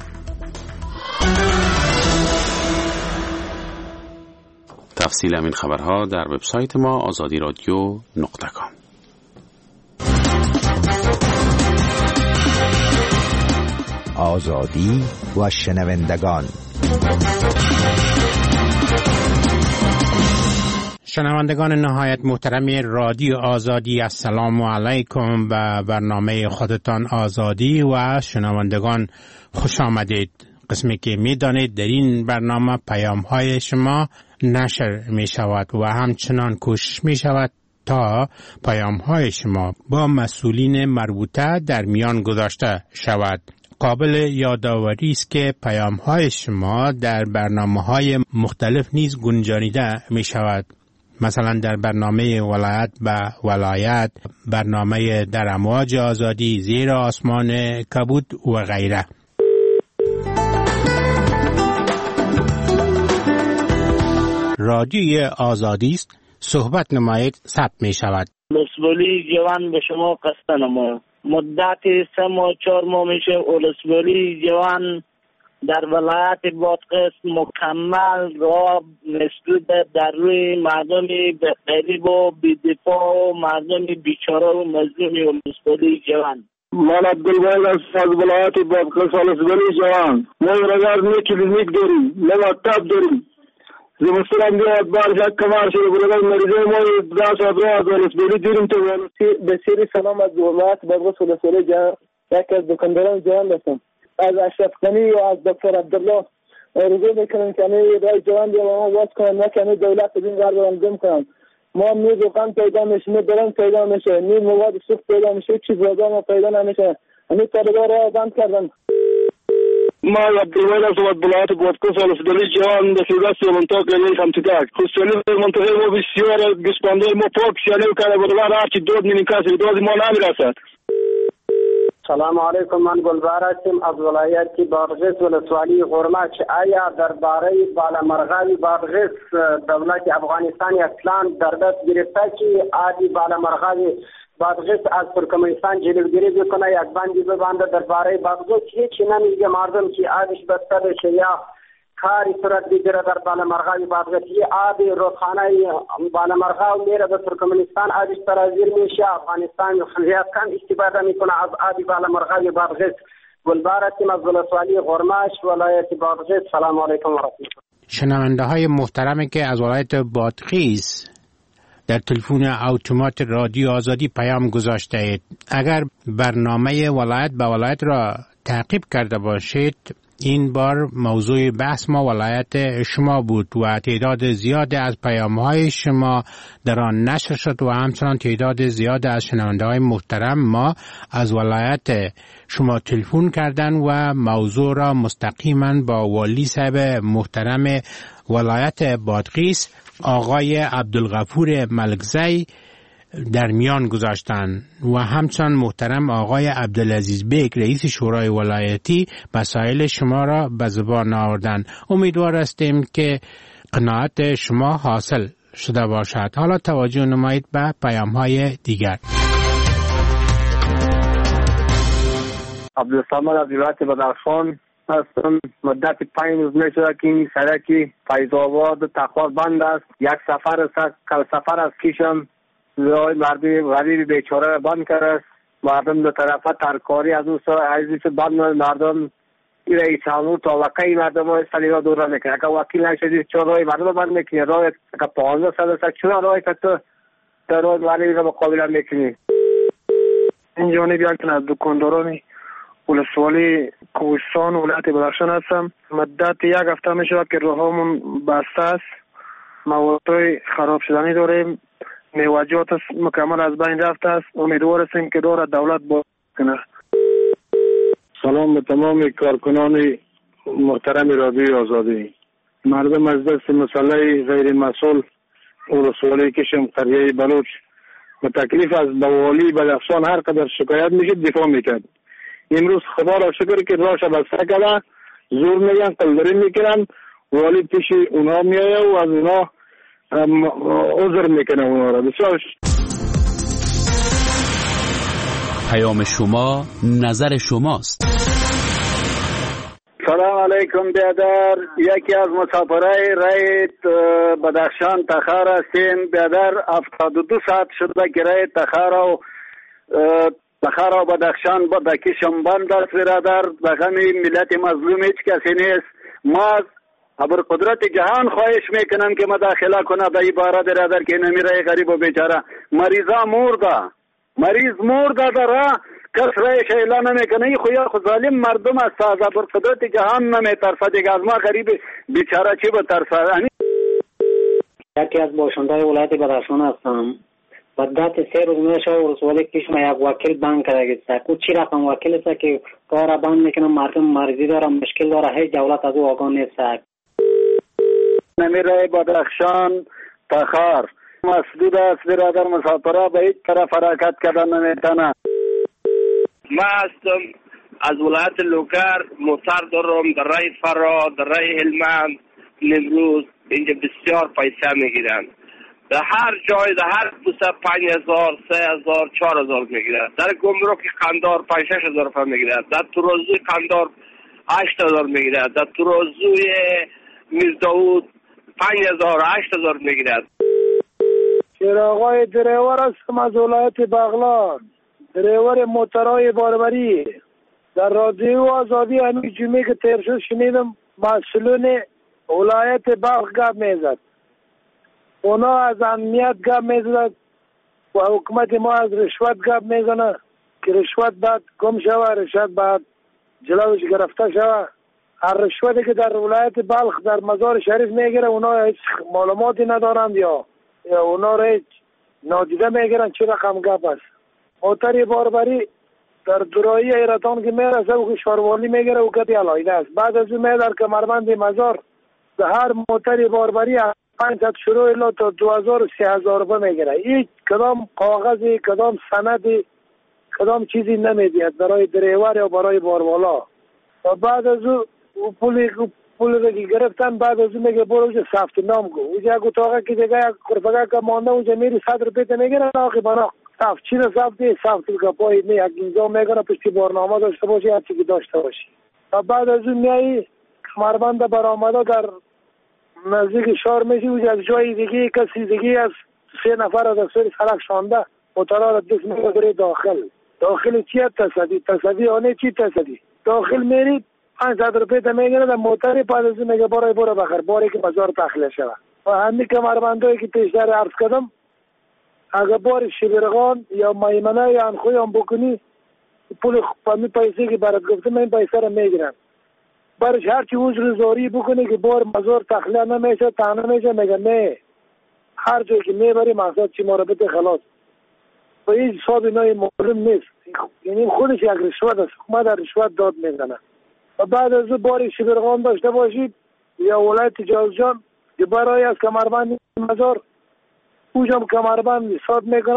تفصیل همین خبرها در وبسایت ما azadiradio.com. آزادی و شنوندگان. شنوندگان نهایت محترم رادیو آزادی، السلام علیکم. به برنامه خودتان آزادی و شنوندگان خوش آمدید. قسمی که می دانید در این برنامه پیام های شما نشر می شود و همچنان کوشش می شود تا پیام های شما با مسئولین مربوطه در میان گذاشته شود. قابل یادآوری است که پیام های شما در برنامه های مختلف نیز گنجانیده می شود. مثلا در برنامه ولایت به ولایت، برنامه در امواج آزادی، زیر آسمان کبود و غیره. رادیوی آزادی است، صحبت نمایید، ثبت می شود. اولسوالی جوان به شما قصد نماید. مدت 3 ماه 4 ماه میشه اولسوالی جوان در ولایت بادغیس مکمل را مسدود در روی مردم غریب و بی‌دفاع و مردم بیچاره و مظلوم اولسوالی جوان. من عبدالباید از ولایت بادغیس اولسوالی جوان. ما رگرد کلینیک داریم، مکتب داریم. زمستان هم بیاد بارش کمار شده برای مریضه ما 10 سال از اولسوالی دیریم تو بسیاری سلام از ولایت بادغیس اولسوالی جوان. یکی از دکانداران جوان هستم. از اشرف غنی و از دکتر عبدالله رجوع میکنم که رای جوان دیگه ما باز کنم، نه که دولت بدین قرار برام کنم. ما میز و قند پیدا میشه، نه درن پیدا میشه، نه مواد سوخت پیدا میشه، چیز بازار ما پیدا نمیشه. همین طالبا را بند کردن. ما عبدالوهید از ولایت بادغیس اولسوالی جوان در سیاست منطقه لیل همتدک خصوصی منطقه ما بسیار گسپانده ما پاک سیانه کرده برای هرچی دود نمیکشه دود ما نمیرسد. سلام علیکم، من گلبهر هستم از ولایت بادغیس ولسوالی غرمچ. آیا درباره بالامرغی بادغیس دولت افغانستان اصلا در دست گرفته که آدی بالامرغی بادغیس از ترکمنستان جلوگیری بکنه، یک بندی ببنده درباره بادغیس؟ هیچی نمیگه مردم که آبش بسته بشه یا کاری صورت بگیره در بالامرغی بادغیس. یه آب رودخانه بالامرغی میره به ترکمنستان، آبش سرازیر میشه. افغانستان زیاد کم استفاده میکنه از آب بالامرغی بادغیس. گلبهر هستیم از ولسوالی غرمش ولایت بادغیس. سلام علیکم و رحمت الله. شنونده های محترمی که از ولایت بادغیس در تلفن اتومات رادیو آزادی پیام گذاشته اید، اگر برنامه ولایت به ولایت را تعقیب کرده باشید، این بار موضوع بحث ما ولایت شما بود و تعداد زیاد از پیام‌های شما در آن نشر شد و همچنان تعداد زیاد از شنونده‌های محترم ما از ولایت شما تلفن کردن و موضوع را مستقیما با والی صاحب محترم ولایت بادغیس آقای عبدالغفور ملکزی در میان گذاشتند و همچنان محترم آقای عبدالعزیز بیگ رئیس شورای ولایتی مسائل شما را به زبان آوردند. امیدوار هستیم که قناعت شما حاصل شده باشد. حالا توجه نمایید به پیام‌های دیگر. عبدالصمد از ولایت بدخشان هستم. مدت 5 روز میشه که این سرک فیض‌آباد تخار بند است. یک سفر از کشم راه مردم غریب بیچاره را بند کرده است. مردم دو طرفه ترکاری از اون سر بند مردم رئیس جمهور تا وکیل مردم های سلیقه دور میکنه. اگر وکیل نشدید چرا راه مردم بند میکنی؟ راه اگر 15 سال است چرا راه که تو در راه غریب را مقابله میکنی؟ این جانبی که از دکانداران ولسوالی کوهستان ولایت بدخشان هستم. مدت 1 هفته می شود که راهامون بسته است. موادهای خراب شدنی داریم. میوجات مکمل از بین رفته است. امیدوار هستیم که دور دولت با کنه. سلام به تمام کارکنان محترم رادیوی آزادی. مردم از دست مسئله غیر مسئول ولسوالی کشم قریه بلوچ به تکلیف از والی بدخشان هر قدر شکایت میشه دفاع میکرد. امروز خدا را شکر که راش بسته کرده، زور میگن قلدری میکنن، والی پیش اونا میایه و از اونا عذر میکنه اونا را. بسیار پیام شما نظر شماست. سلام علیکم بیادر. یکی از مسافرای رای بدخشان تخار هستیم. بیادر 72 ساعت شده که رای تخار و بدخشان با کشم بند است برادر. به غمی ملت مظلوم هیچ کسی نیست. ما ابر قدرت جهان خواهش میکنم که مداخله کنه به عبارت برادر که نمیره غریب و بیچاره. مریض مرده داره، کس رایش اعلان نمیکنه. این خو ظالم مردم است. از ابر قدرت جهان نمیترسه دیگه. از ما غریب بیچاره چی بترسه؟ یکی از باشندهای ولایت بدخشان هستم. مدت 3 روز میشه ولسوالی کشم یک وکیل بند کرده است. او چی رقم وکیل است که کار بند میکنه؟ مردم مریضی داره، مشکل داره، هیچ دولت از او آگاه نیست. نمیره بدخشان تخار مسدود است برادر. مسافرها به هیچ طرف حرکت کردن نمیتونه. ما هستم از ولایت لوکر، موتر دارم در رای فرا، در رای هلمند، نمروز. اینجا بسیار پیسه میگیرن. در هر جای در هر بوسه 5000 3000 4000 میگیرن. در گمرک قندار 5-6 هزار روپیه میگیرن. در ترازوی قندار 8000 میگیرن. در ترازوی میرداود 5000 8000 میگیرن. چراغای دریور هستم از ولایت بغلان، دریور موترهای باربری. در رادیو آزادی همین جمعه که تیر شد شنیدم مسئولین ولایت بلخ گپ میزد. اونا از امنیت گپ میزد و حکومت ما از رشوت گپ میزنه که رشوت بعد گم شوه، رشوت بعد جلوش گرفته شوه. هر رشوتی که در ولایت بلخ در مزار شریف میگیره اونا هیچ معلوماتی ندارند یا اونا را هیچ نادیده میگیرن. چه رقم گپ است؟ موتر باربری در دورایی ایرتان که میرسه و شاروالی میگیره و گپی علایده است. بعد از اون میدر که مرمند مزار به هر موتر باربری 500 شروع الا تا 2000 و 3000 روپیه میگیره. هیچ کدام کاغذی، کدام سندی، کدام چیزی نمیدید برای دریور یا برای باروالا. و بعد از اون پول رو گرفتن، بعد از اون میگه برو اونجا ثبت نام کن. اونجا یک اتاقه که دیگه یک کرفگه که مانده اونجا میری 100 روپیه میگیرن. آخی بنا ثبت چی رو ثبت که پای می یک انجام میکنه پشتی بارنامه داشته باشی هر چی که داشته باشی. و بعد از اون میایی کمربند برآمده در نزدیک شهر میشی. اونجا از جای دیگه کسی دیگه از 3 نفر از اکثر سرک شانده موترها را دست میگیره داخل چی تصدی آنه چی تصدی داخل میری 500 روپیه تا میگیره در موتر. بعد از این میگه برو بخر باری که بازار تخلیه شده. و همین کمربندهایی که پیشتر عرض کردم اگر بار شبرغان یا میمنه یا انخوی هم بکنی پول پامی پیسه که برات گفتم این پیسه را میگیرن. برش هرچی عذر زاری بکنی که بار مزار تخلیه نمیشه تانه میشه میگه نه هر جایی که میبری مقصد چی مربوط خلاص. و این حساب نای معلوم نیست. یعنی خودش یک رشوت است. حکومت در رشوت داد میزنه. و بعد از او باری شبرغان داشته باشید یا ولایت جوزجان که برای از کمربند مزار اوجم کمربند حساب میکنه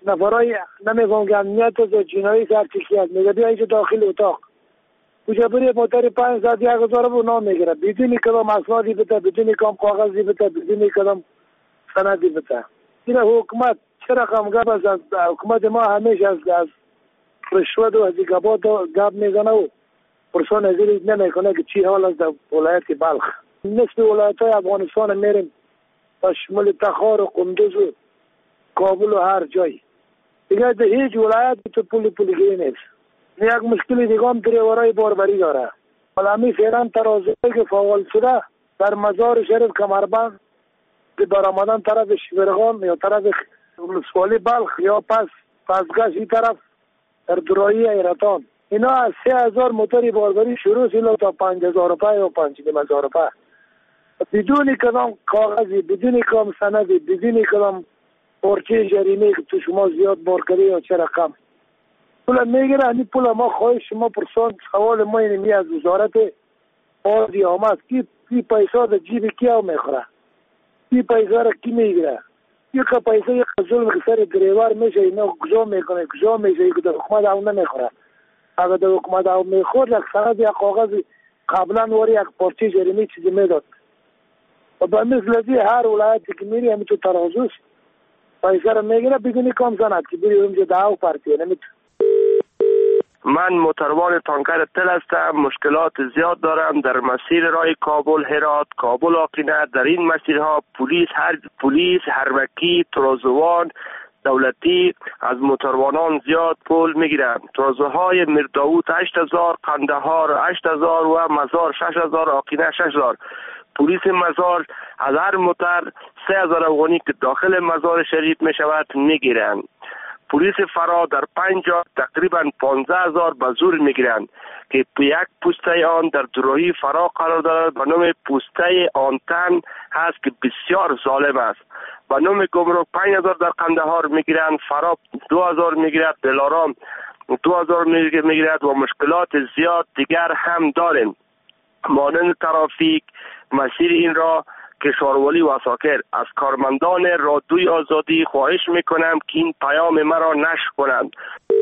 نفرای نمیفهم که امنیت و جنایی سرچکی هست، میگه بیا اینجا داخل اتاق کجا بری موتر 500 1000 رو نام میگیره بدون کدام اسنادی بده، بدون کدام کاغذی بده، بدون کدام سندی بده. این حکومت چرا کمگپ است؟ حکومت ما همیشه از رشوت و هزیگابات گپ میزنه و پرسان ازیلی نمیکنه که چی حال است در ولایت بلخ. نصف ولایت های افغانستان میریم و شمال تخار و قندوز و کابل و هر جایی دیگه در هیچ ولایت تو پولگیری نیست. یک مشکلی دیگه هم دریورای باربری داره. حالا فعلا ترازوی که فعال شده در مزار شریف کمربند که در آمدن طرف شبرغان یا طرف ولسوالی بلخ یا پسگش این طرف در درایی ایرتان، اینا از 3000 موتر باربری شروع سیلا تا 5000 روپای یا 5000 روپای بدون کدام کاغذی، بدون کدام سندی، بدون کدام پرچه جریمه که تو شما زیاد بار کردی یا چه رقم پول میگیره. همین پول ما خواهش شما پرسان سوال ما اینمی از وزارت آزی آمد کی پیسا در جیب کیا میخوره، کی پیسا را کی میگیره، یک پیسا یک ظلم که سر گریوار میشه اینا گزا میکنه که در حکومت او نمیخوره. اگر در حکومت او میخورد یک سند یک کاغذ قبلا واری یک پرچه جریمه چیزی میداد و به مثل ازی هر ولایتی که میری همین تو ترازوس پیسا را میگیره بدون کام زند که بری اونجا دعو پرتیه نمیتون. من موتروان تانکر تل هستم. مشکلات زیاد دارم در مسیر راه کابل هرات، کابل آقینه. در این مسیرها پلیس هرمکی، ترازوان دولتی از موتروانان زیاد پول میگیرن. ترازوهای میرداوود 8000، قندهار 8000 و مزار 6000، آقینه 6000. پلیس مزار از هر موتر 3000 افغانی که داخل مزار شریف میشود میگیرن. پلیس فرا در 5 جا تقریبا 15000 به زور میگیرند که یک پوسته آن در دروهی فرا قرار دارد به نام پوسته آنتن هست که بسیار ظالم است. به نام گمرک 5000 در قندهار میگیرند، فرا 2000 میگیرد، دلارام 2000 میگیرد و مشکلات زیاد دیگر هم داریم مانند ترافیک. مسیر این را کشوروالی و ساکر از کارمندان رادیوی آزادی خواهش میکنم که این پیام مرا نشر کنند.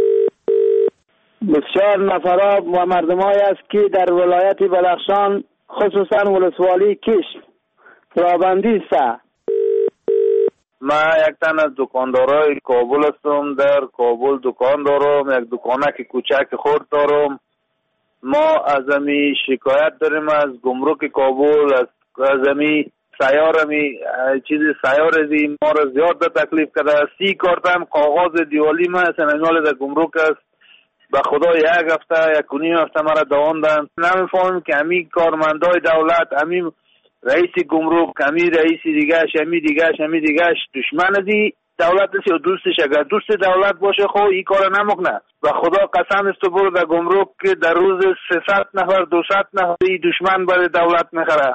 بسیار نفرات و مردمایی است که در ولایت بلخشان خصوصا ولسوالی کشم رابندی است. من یک تن از دکاندارای کابل هستم. در کابل دکان دارم، یک دکانک کوچک خرد دارم. ما از امی شکایت داریم از گمرک کابل، از امی سیار دی ما را زیاد تکلیف کرده. 30 کارتم کاغذ دیوالی من سنجال در گمرک است. به خدا یک هفته 1.5 هفته مرا دواندن. نمیفهمم که همی کارمندای دولت، همی رئیس گمرک، همی رئیس دیگهش دشمن دی دولت است یا دوستش. اگر دوست دولت باشه خب این کار نمکنه. به خدا قسم است تو برو در گمرک که در روز 300 نفر 200 نفر دشمن برای دولت میخره.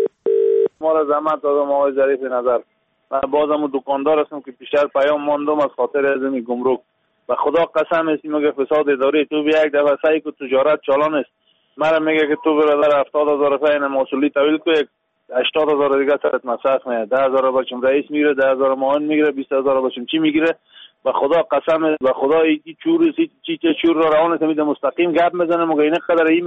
ما را زحمت دادم آقای ظریف نظر. من بازم دکاندار هستم که پیشتر پیام ماندم از خاطر ازمی گمرک. و خدا قسم است میگه فساد اداری تو به یک دفعه سعی که تجارت چالان است. مرا میگه که تو برادر 70000 روپیه مسئولی طویل کو 80000 دیگه سرت مصرف میاد. 10000 بچم رئیس میگیره، 10000 معاون میگیره، 20000 بچم چی میگیره. و خدا قسم است و خدا این چور را روان است مستقیم گپ میزنه مگه این قدر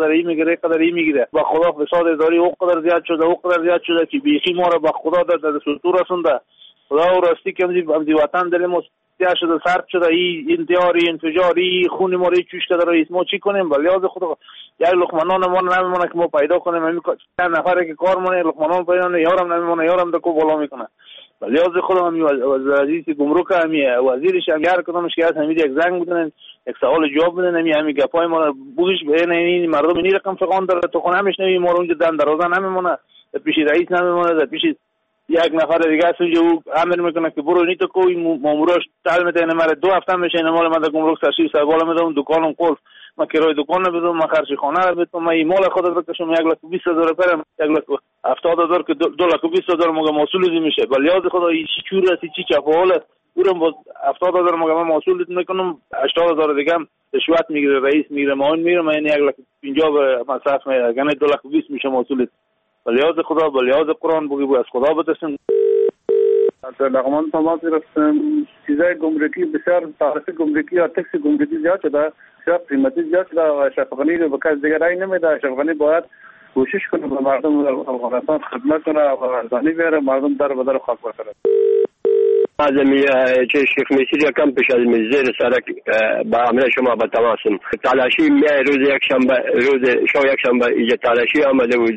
میگیره. و خدا فساد اداری او قدر زیاد شده که بیخی ما را به خدا در سطور رسونده. خدا و راستی که همزی وطن دلیم سیاه شده، سرد شده. این انتجاری خونی ما را چوش کرده رئیس. ما چی کنیم؟ ولی از خدا یک لقمانان ما نمیمونه که ما پیدا کنیم. همین چند نفره که کار مونه لقمانان پیدا نه، یارم نمیمونه، یارم دکو بالا میکنه. ولی از خدا همین رئیس گمرک همین وزیرش هم هر کدومش که هست همین یک زنگ بزنن، یک سوال جواب بدن. همین گپای ما بوش به این مردم این رقم فقان داره تو خونه همش نمی ما اونجا دم دروازه نمیمونه، پیش رئیس نمیمونه، پیش یک نفر دیگه است اونجا او امر میکنه که برو نیتو کوی ماموراش تعلیم میده. مرا 2 هفته میشه مال من در گمرک سرشی سوال میدم دکانم قلف من کرای دکان بدم، من خرج خانه رو بدم، من مال خودت بکشم 1,20,000 روپیه 1,70,000 که 2,20,000 مگه مسئول میشه. ولی یاد خدا این چور است چی چپاول است. اونم با 70,000 مگه من مسئول میکنم، 80,000 دیگه هم رشوت میگیره، رئیس میگیره، معاون میگیره، من 1,50,000 مصرف میاد، یعنی 2,20,000 میشه مسئول. ولی یاد خدا، ولی یاد قرآن بگی از خدا بترسین. از لغمان تماس گرفتم. چیزای گمرکی بسیار تعرفه گمرکی یا تکس گمرکی زیاد شده، بسیار قیمتی زیاد شده و اشرف غنی رو به کس دیگر رای نمیده. اشرف غنی باید کوشش کنه به مردم افغانستان خدمت کنه و ارزانی بیاره، مردم در بدر خاک بکنه. از چه شیخ میسیر یکم پیش از زیر سرک با عمل شما به تماسم تلاشی روز یک شنبه اینجا تلاشی آمده بود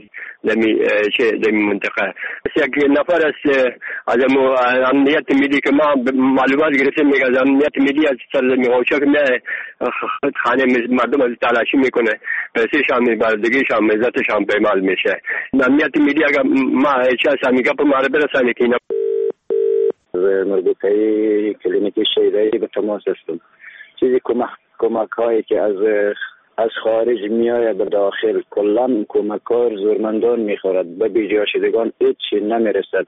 دمی منطقه. یک نفر از امنیت ملی که ما معلومات گرفتیم میگه از امنیت ملی از سرزمین قوچک خانه مردم از تلاشی میکنه، پیسه‌شان بردگیشان عزتشان پیمال میشه. امنیت ملی اگر ما چه سمیگا پر ما برسانه که اینا مربوطه کلینیک شیدایی به تماس هستم. چیزی کمک هایی که از خارج میآید به داخل کلا کمک ها زورمندان میخورد، به بیجا شدگان هیچی نمیرسد.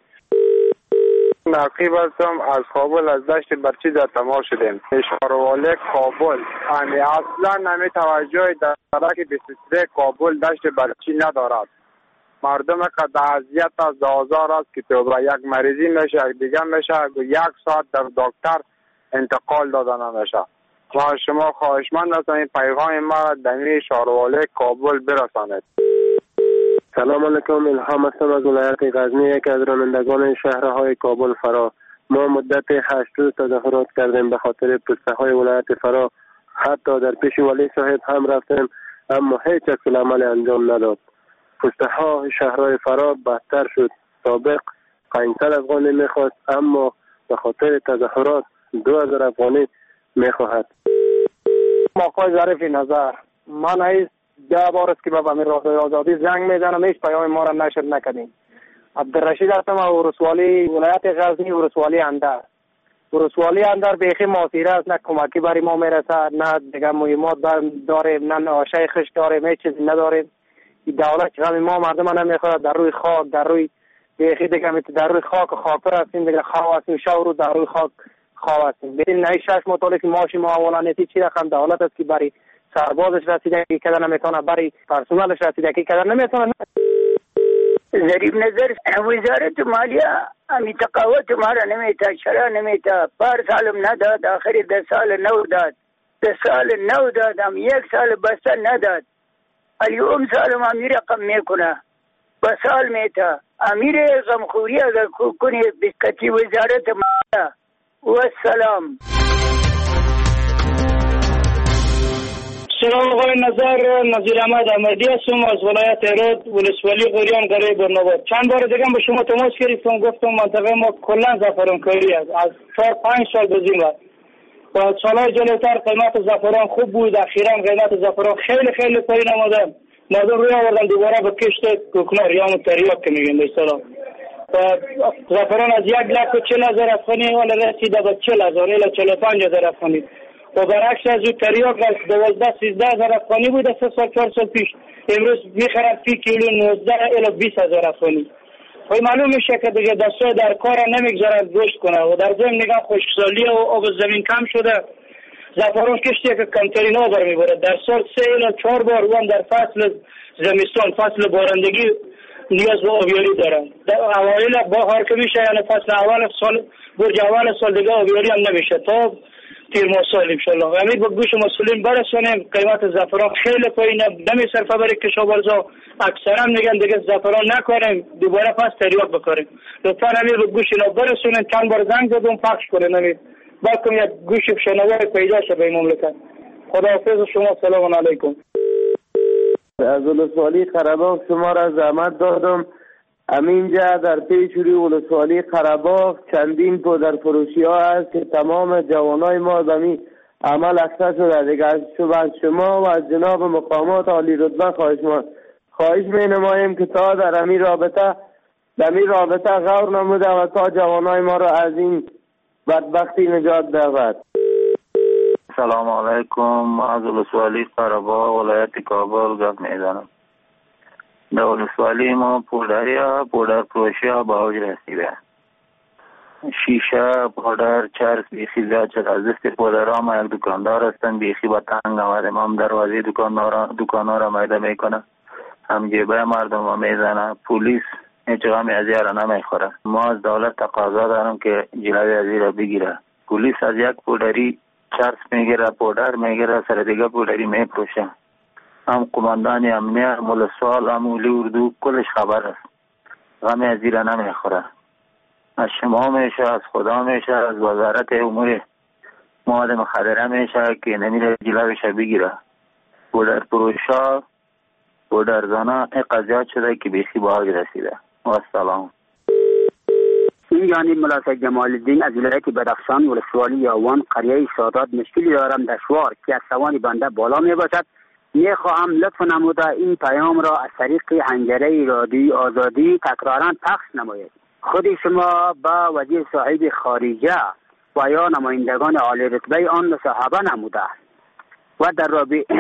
نقیب هستم از کابل، از دشت برچی در تماس شدیم. شهروالی کابل اصلا نمی توجه در سرک 23 کابل دشت برچی ندارد. مردم که اذیت از آزار است که تو به یک مریضی میشه یک دیگه میشه یک ساعت در دکتر انتقال داده نمیشه. ما شما خواهشمند هستم این پیغام ما دمی شهروالی کابل برسانید. سلام علیکم، الهام هستم از ولایت غزنی، یکی از رانندگان شهرهای کابل فرا. ما مدت 8 روز تظاهرات کردیم به خاطر پسته های ولایت فرا، حتی در پیش ولی صاحب هم رفتیم اما هیچ عکس العمل انجام نداد. پسته ها شهرهای فرا بدتر شد. سابق 500 افغانی میخواست اما به خاطر تظاهرات 2000 افغانی میخواهد. آقای ظریف نظر، من ایست 10 بار است که به امیر رادیو آزادی زنگ میزنم، هیچ پیام ما را نشر نکردیم. عبدالرشید هستم از ولسوالی ولایت غزنی، ولسوالی اندر بیخی ماسیره است، نه کمکی برای ما میرسه، نه دیگه مهمات داریم، نه آشه خشک داریم، هیچ چیزی نداریم. دولت که همین ما مردم نمیخواد در روی خاک، در روی بیخی دیگه در روی خاکر هستیم، دیگه خواه هستیم، شب رو در روی خاک خواه هستیم. ببین نه 6 مطالعه که ماشی ما اولانیتی چی رقم دولت است که برای سربازش رسیدگی کردن نمیتونه، برای پرسنلش رسیدگی کردن نمیتونه. ظریف نظر وزارت مالیه امی تقاوت ما را نمیتا، چرا نمیتا؟ پار سالم نداد، آخری 10 سال نو داد، 10 سال نو داد، هم 1 سال بسته نداد. اليوم سالم امیر رقم میکنه با سال میتا امیر غمخوری اگر کنی بسکتی وزارت مالیه. و السلام. سلام آقای نظر، نظیر احمد احمدی هستم از ولایت هرات، ولسوالی غوریان قریه برناباد. چند بار دیگه به شما تماس گرفتم، گفتم منطقه ما کلا زعفران کاری است از 4-5 سال گذشته و سالهای جلوتر قیمت زعفران خوب بود، اخیرا قیمت زعفران خیلی پایین آمده، مردم روی آوردن دوباره به کشت کوکنار یا تریاک که میگن به اصطلاح. زعفران از 1,40,000 افغانی ولی رسیده به 40,000 الی 45,000 افغانی و برعکس از او تریاک از 12-13,000 افغانی بود 3 سال 4 سال پیش، امروز میخرن فی کیلو 19 الی 20,000 افغانی. و معلوم میشه که دیگه دستای در کار نمیگذارن رشد کنه و در ضمن نگاه خشکسالی و آب زمین کم شده. زعفران کشتی که کمترین آب میبره در سال 3 الی 4 بار و هم در فصل زمستان، فصل بارندگی نیاز به آبیاری دارن. در اوایل بهار که میشه یعنی فصل اول سال برج اول سال دیگه آبیاری هم نمیشه تا تیر ماه سال انشالله. امید به گوش مسئولین برسونیم. قیمت زعفران خیلی پایینه، نمیصرفه برای کشاورزا، اکثرا میگن دیگه زعفران نکنیم دوباره پس تریاک بکنیم. لطفا امید به گوش اینا برسونیم. چند بار زنگ زدم پخش کنیم، امید باکم یک گوش شنوار پیدا شه به این مملکت. خداحافظ شما، سلام علیکم. از ولسوالی قره‌باغ شما را زحمت دادم. همینجا در پیچوری ولسوالی قره‌باغ چندین پودر فروشی ها هست که تمام جوانای ما به می عمل اکثر شده دیگه. از شما و از جناب مقامات عالی رتبه خواهش می نماییم که تا در همین رابطه غور نموده و تا جوانای ما را از این بدبختی نجات دهد. سلام علیکم، از ولسوالی قره‌باغ ولایت کابل گپ میزنم. در ولسوالی ما پودر فروشی ها به اوج رسیده. شیشه، پودر، چرس بیخی زیاد شد. از دست پودر ها ما یک دکاندار هستن بیخی با تنگ آمده، هم دروازه دکان ها را میده میکنه، هم جیبه مردم ها میزنه. پولیس هیچ غمی از یارا نمیخوره. ما از دولت تقاضا دارم که جلوی از این را بگیره. پلیس از یک پودری چرس میگیره، پودر میگیره، سر دیگه پودری میپروشه. هم قماندان امنیه، ملسوال، هم اولی اردو کلش خبر است. غمی از این را نمیخوره. از شما میشه، از خدا میشه، از وزارت امور مواد مخدره میشه که نمیره جلویش بگیره. پودر پروشا، پودر زنا این قضیات شده که بیخی به آگ رسیده. و السلام. این جانب ملا جمال الدین از ولایت بدخشان ولسوالی یاوان قریه سادات مشکلی دارم دشوار که از توان بنده بالا می باشد. میخواهم لطف نموده این پیام را از طریق حنجره رادیوی آزادی تکرارا پخش نمایید. خود شما با وزیر صاحب خارجه و یا نمایندگان عالی رتبه آن مصاحبه نموده و در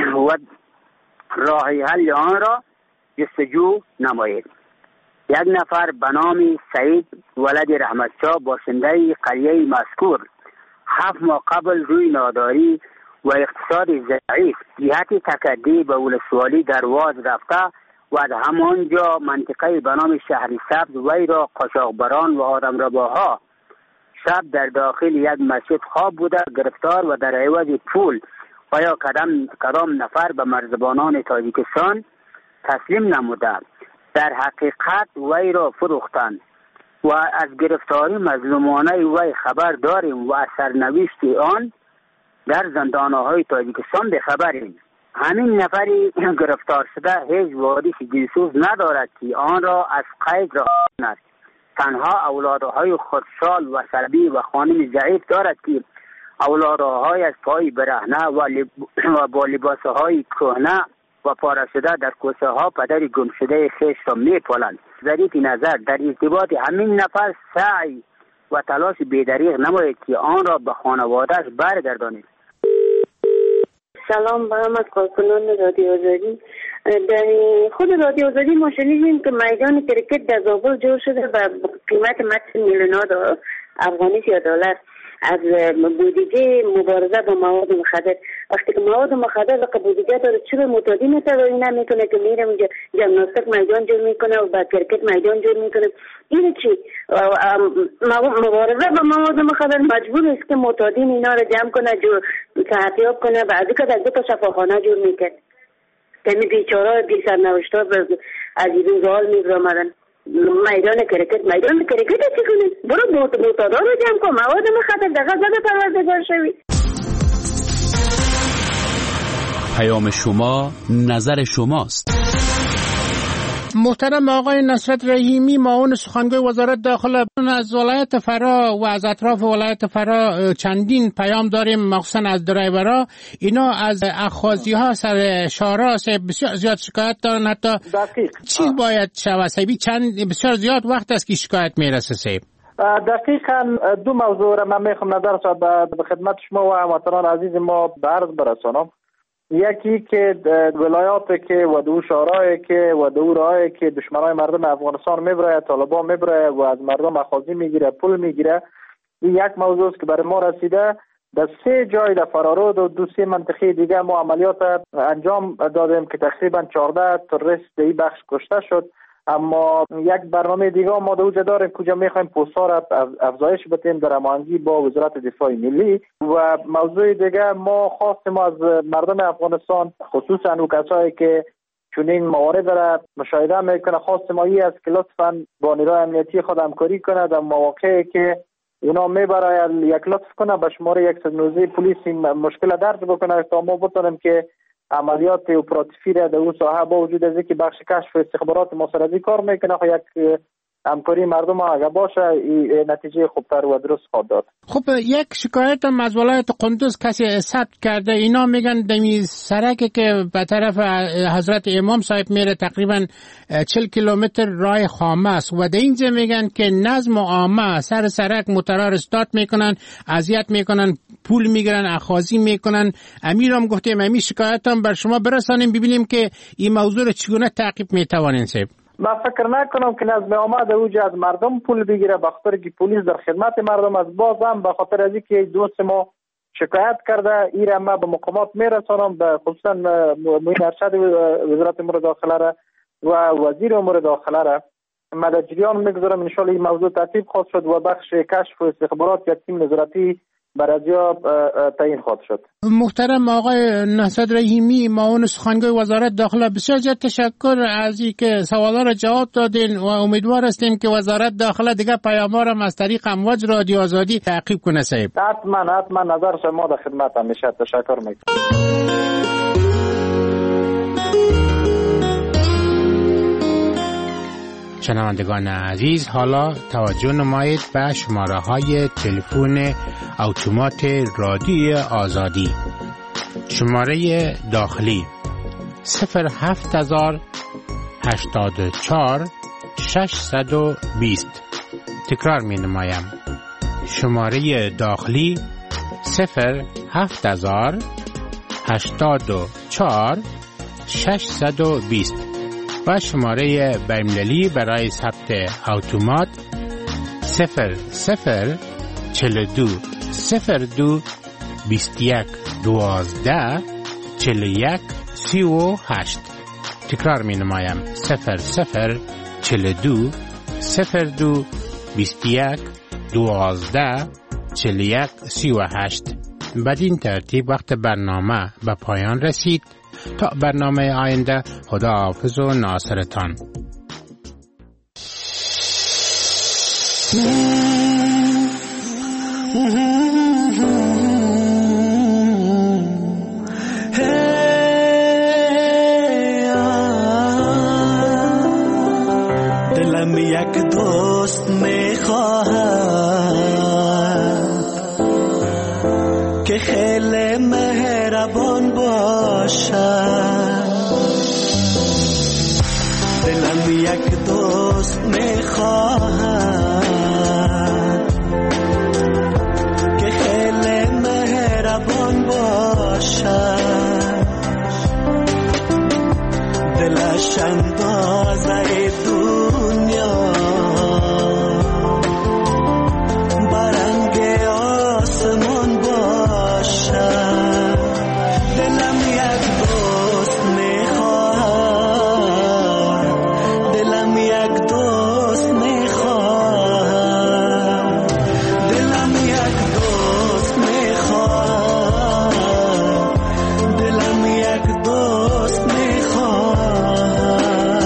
راه حل آن را جستجو نمایید. یک نفر به نام سعید ولد رحمتشاه باشنده قریه مذکور 7 ماه قبل روی ناداری و اقتصاد ضعیف جهت تکدی به ولسوالی درواز رفته و از همانجا منطقه به نام شهر سبز وی را قاچاقبران و آدمرباها شب در داخل یک مسجد خواب بوده گرفتار و در عوض پول و یا کدام نفر به مرزبانان تاجیکستان تسلیم نموده. در حقیقت وی را فروختند و از گرفتاری مظلومانه وی خبر داریم و از سرنوشت آن در زندانهای تاجیکستان بخبریم. همین نفری گرفتار شده هیچ واردی جنسوز ندارد که آن را از قید رها کند. تنها اولادهای خودشال و سلبی و خانم ضعیف دارد که اولادهای از پای برهنه و با لباسهای کهنه و پاره شده در کوچه ها پدر گم شده خویش را میپالند. ظریف نظر در ارتباط همین نفر سعی و تلاش بی‌دریغ نماید که آن را به خانواده‌اش برگردانید. سلام به همه کارکنان رادیو آزادی. در خود رادیو آزادی ما شنیدیم که میدان کرکت در زابل جور شده و قیمت $1,000,000 افغانی یا دلار از بودجه مبارزه با مواد مخدر. وقتی که مواد مخدر وقت بودجه داره چرا متادین تداوی نمیکنه که میره اونجا جمناستیک میدان جور میکنه و بعد کرکت میدان جور میکنه؟ این چی؟ مبارزه با مواد مخدر مجبور است که متادین اینا رو جمع کنه، جو صحتیاب کنه و از که در 2 شفاخانه جور میکنه. تمی بیچاره بی سرنوشتا از این زال میبرامدن. میدان کرکت چی کنید؟ برو معتادا رو جمع کن، مواد مخدر در غزه پروردگار شوی. پیام شما نظر شماست. محترم آقای نصرت رحیمی، معاون سخنگوی وزارت داخله، از ولایت فرا و از اطراف ولایت فرا چندین پیام داریم، مخصوصا از درایورها. اینا از اخاذی‌ها سر شارع بسیار زیاد شکایت دارن. حتی چی باید شود سیبی؟ بسیار زیاد وقت است که شکایت میرسه سیب. دقیقاً 2 موضوع را من میخوام نظر به خدمت شما و هموطنان عزیز ما به عرض برسانم. یکی که ولایاتی که و دو شورای که و دو راهی که دشمنای مردم افغانستان میبره، طالبان میبره و از مردم اخاذی میگیره، پول میگیره. این یک موضوع است که برای ما رسیده. در 3 جای در فرارود و 2-3 منطقه دیگه ما عملیات انجام دادیم که تقریبا 14 تروریست این بخش کشته شد. اما یک برنامه دیگه ما در اوجه داریم کجا میخوایم پوستا را افزایش بدیم در هماهنگی با وزارت دفاع ملی. و موضوع دیگه ما خواستیم از مردم افغانستان، خصوصا اون کسایی که چنین موارد را مشاهده میکنه، خواستیم این است که لطفاً با نیروی امنیتی خود همکاری کنه در مواقعی که اینا میبره یک لطف کنه به شماره 119 پلیس این مشکل درج بکنه تا ما بتونیم که عملیات اپراتیفی را در اون ساحه با وجود از اینکه بخش کشف و استخبارات مصرفی کار میکنه، یک همکاری مردم اگه باشه نتیجه خوبتر و درست خواهد داد. خب یک شکایت هم از ولایت قندوز کسی ثبت کرده. اینا میگن دمی سرکی که به طرف حضرت امام صاحب میره تقریبا 40 کیلومتر راه خامه است و در اینجا میگن که نظم و عامه سر سرک موترها استارت میکنن، اذیت میکنن، پول میگیرن، اخاذی میکنن. امیرم گفتیم امی شکایت هم بر شما برسانیم ببینیم که این موضوع رو چگونه تعقیب میتوانین صاحب. من فکر نکنم که نظم عامه اوج از مردم پول بگیره، به خاطر که پلیس در خدمت مردم از بازم به خاطر از اینکه دوست ما شکایت کرده ایره ما به مقامات میرسانم، به خصوصا معین ارشد وزارت امور داخله را و وزیر امور داخله را من در جریان میگذارم ان شاءالله این موضوع ترتیب خواهد شد و بخش کشف و استخبارات یک تیم نظارتی برای تعیین خواهد شد. محترم آقای نهضت رحیمی، معاون سخنگوی وزارت داخله، بسیار زیاد تشکر از اینکه سوالا را جواب دادین و امیدوار هستیم که وزارت داخله دیگه پیام‌ها را از طریق امواج رادیو آزادی تعقیب کنه. صاحب حتما نظر شما در خدمت همیشه. تشکر میکنم. شنوندگان عزیز، حالا توجه نمایید به شماره های تلفن اتومات رادیو آزادی. شماره داخلی 07084 620. تکرار می نمایم. شماره داخلی 07084 620 و شماره بین‌المللی برای ثبت اتومات 0042 02 21 12 41 38. تکرار می نمایم. 0042 02 21 12 41 38. بدین ترتیب وقت برنامه به پایان رسید. تا برنامه آینده، خدا حافظ و ناصرتان. دلم یک دوست میخواهد که خیلی مهربان باشد. دلم یک دوست میخواهد که خیلی مهربان باشد. دلش اندازه دنیا برنگ آسمان باشد. دلم یک دوست میخواهد. دلم یک دوست میخواهد. دلم یک دوست میخواهد. دلم یک دوست میخواهد.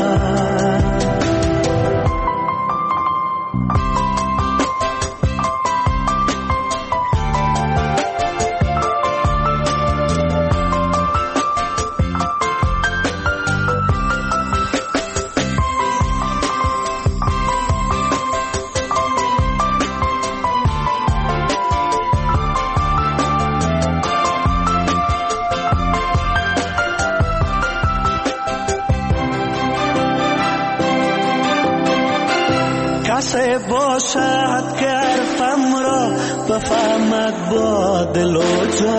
کسی باشد که حرفم را بفهمد با دل و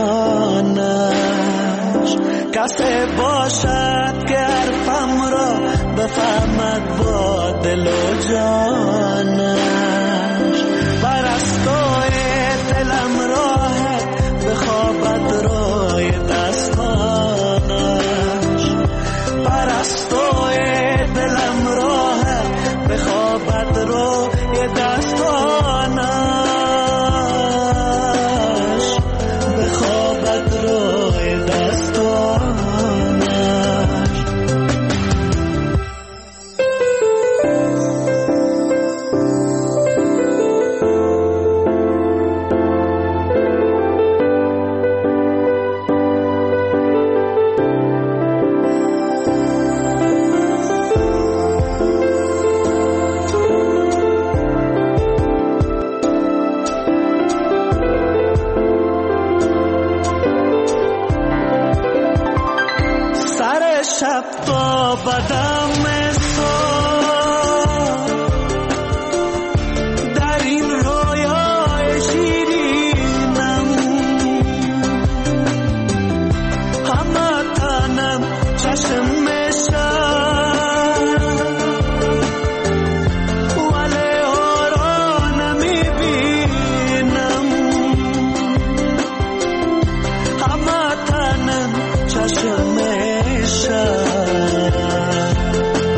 جانش. کسی باشد که حرفم را بفهمد با دل و جانش. پرستوی دلم راحت بخوابد روی دستانش. پرستوی دلم راحت بخوابد روی دستانش. بخوابد روی دستانش. شب تا بدم در این رویای شیرینم. همه تنم چشم میشن ولی او را نمیبینم. همه تنم چشم میشن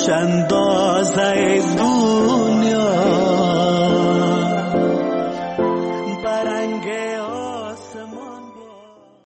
چند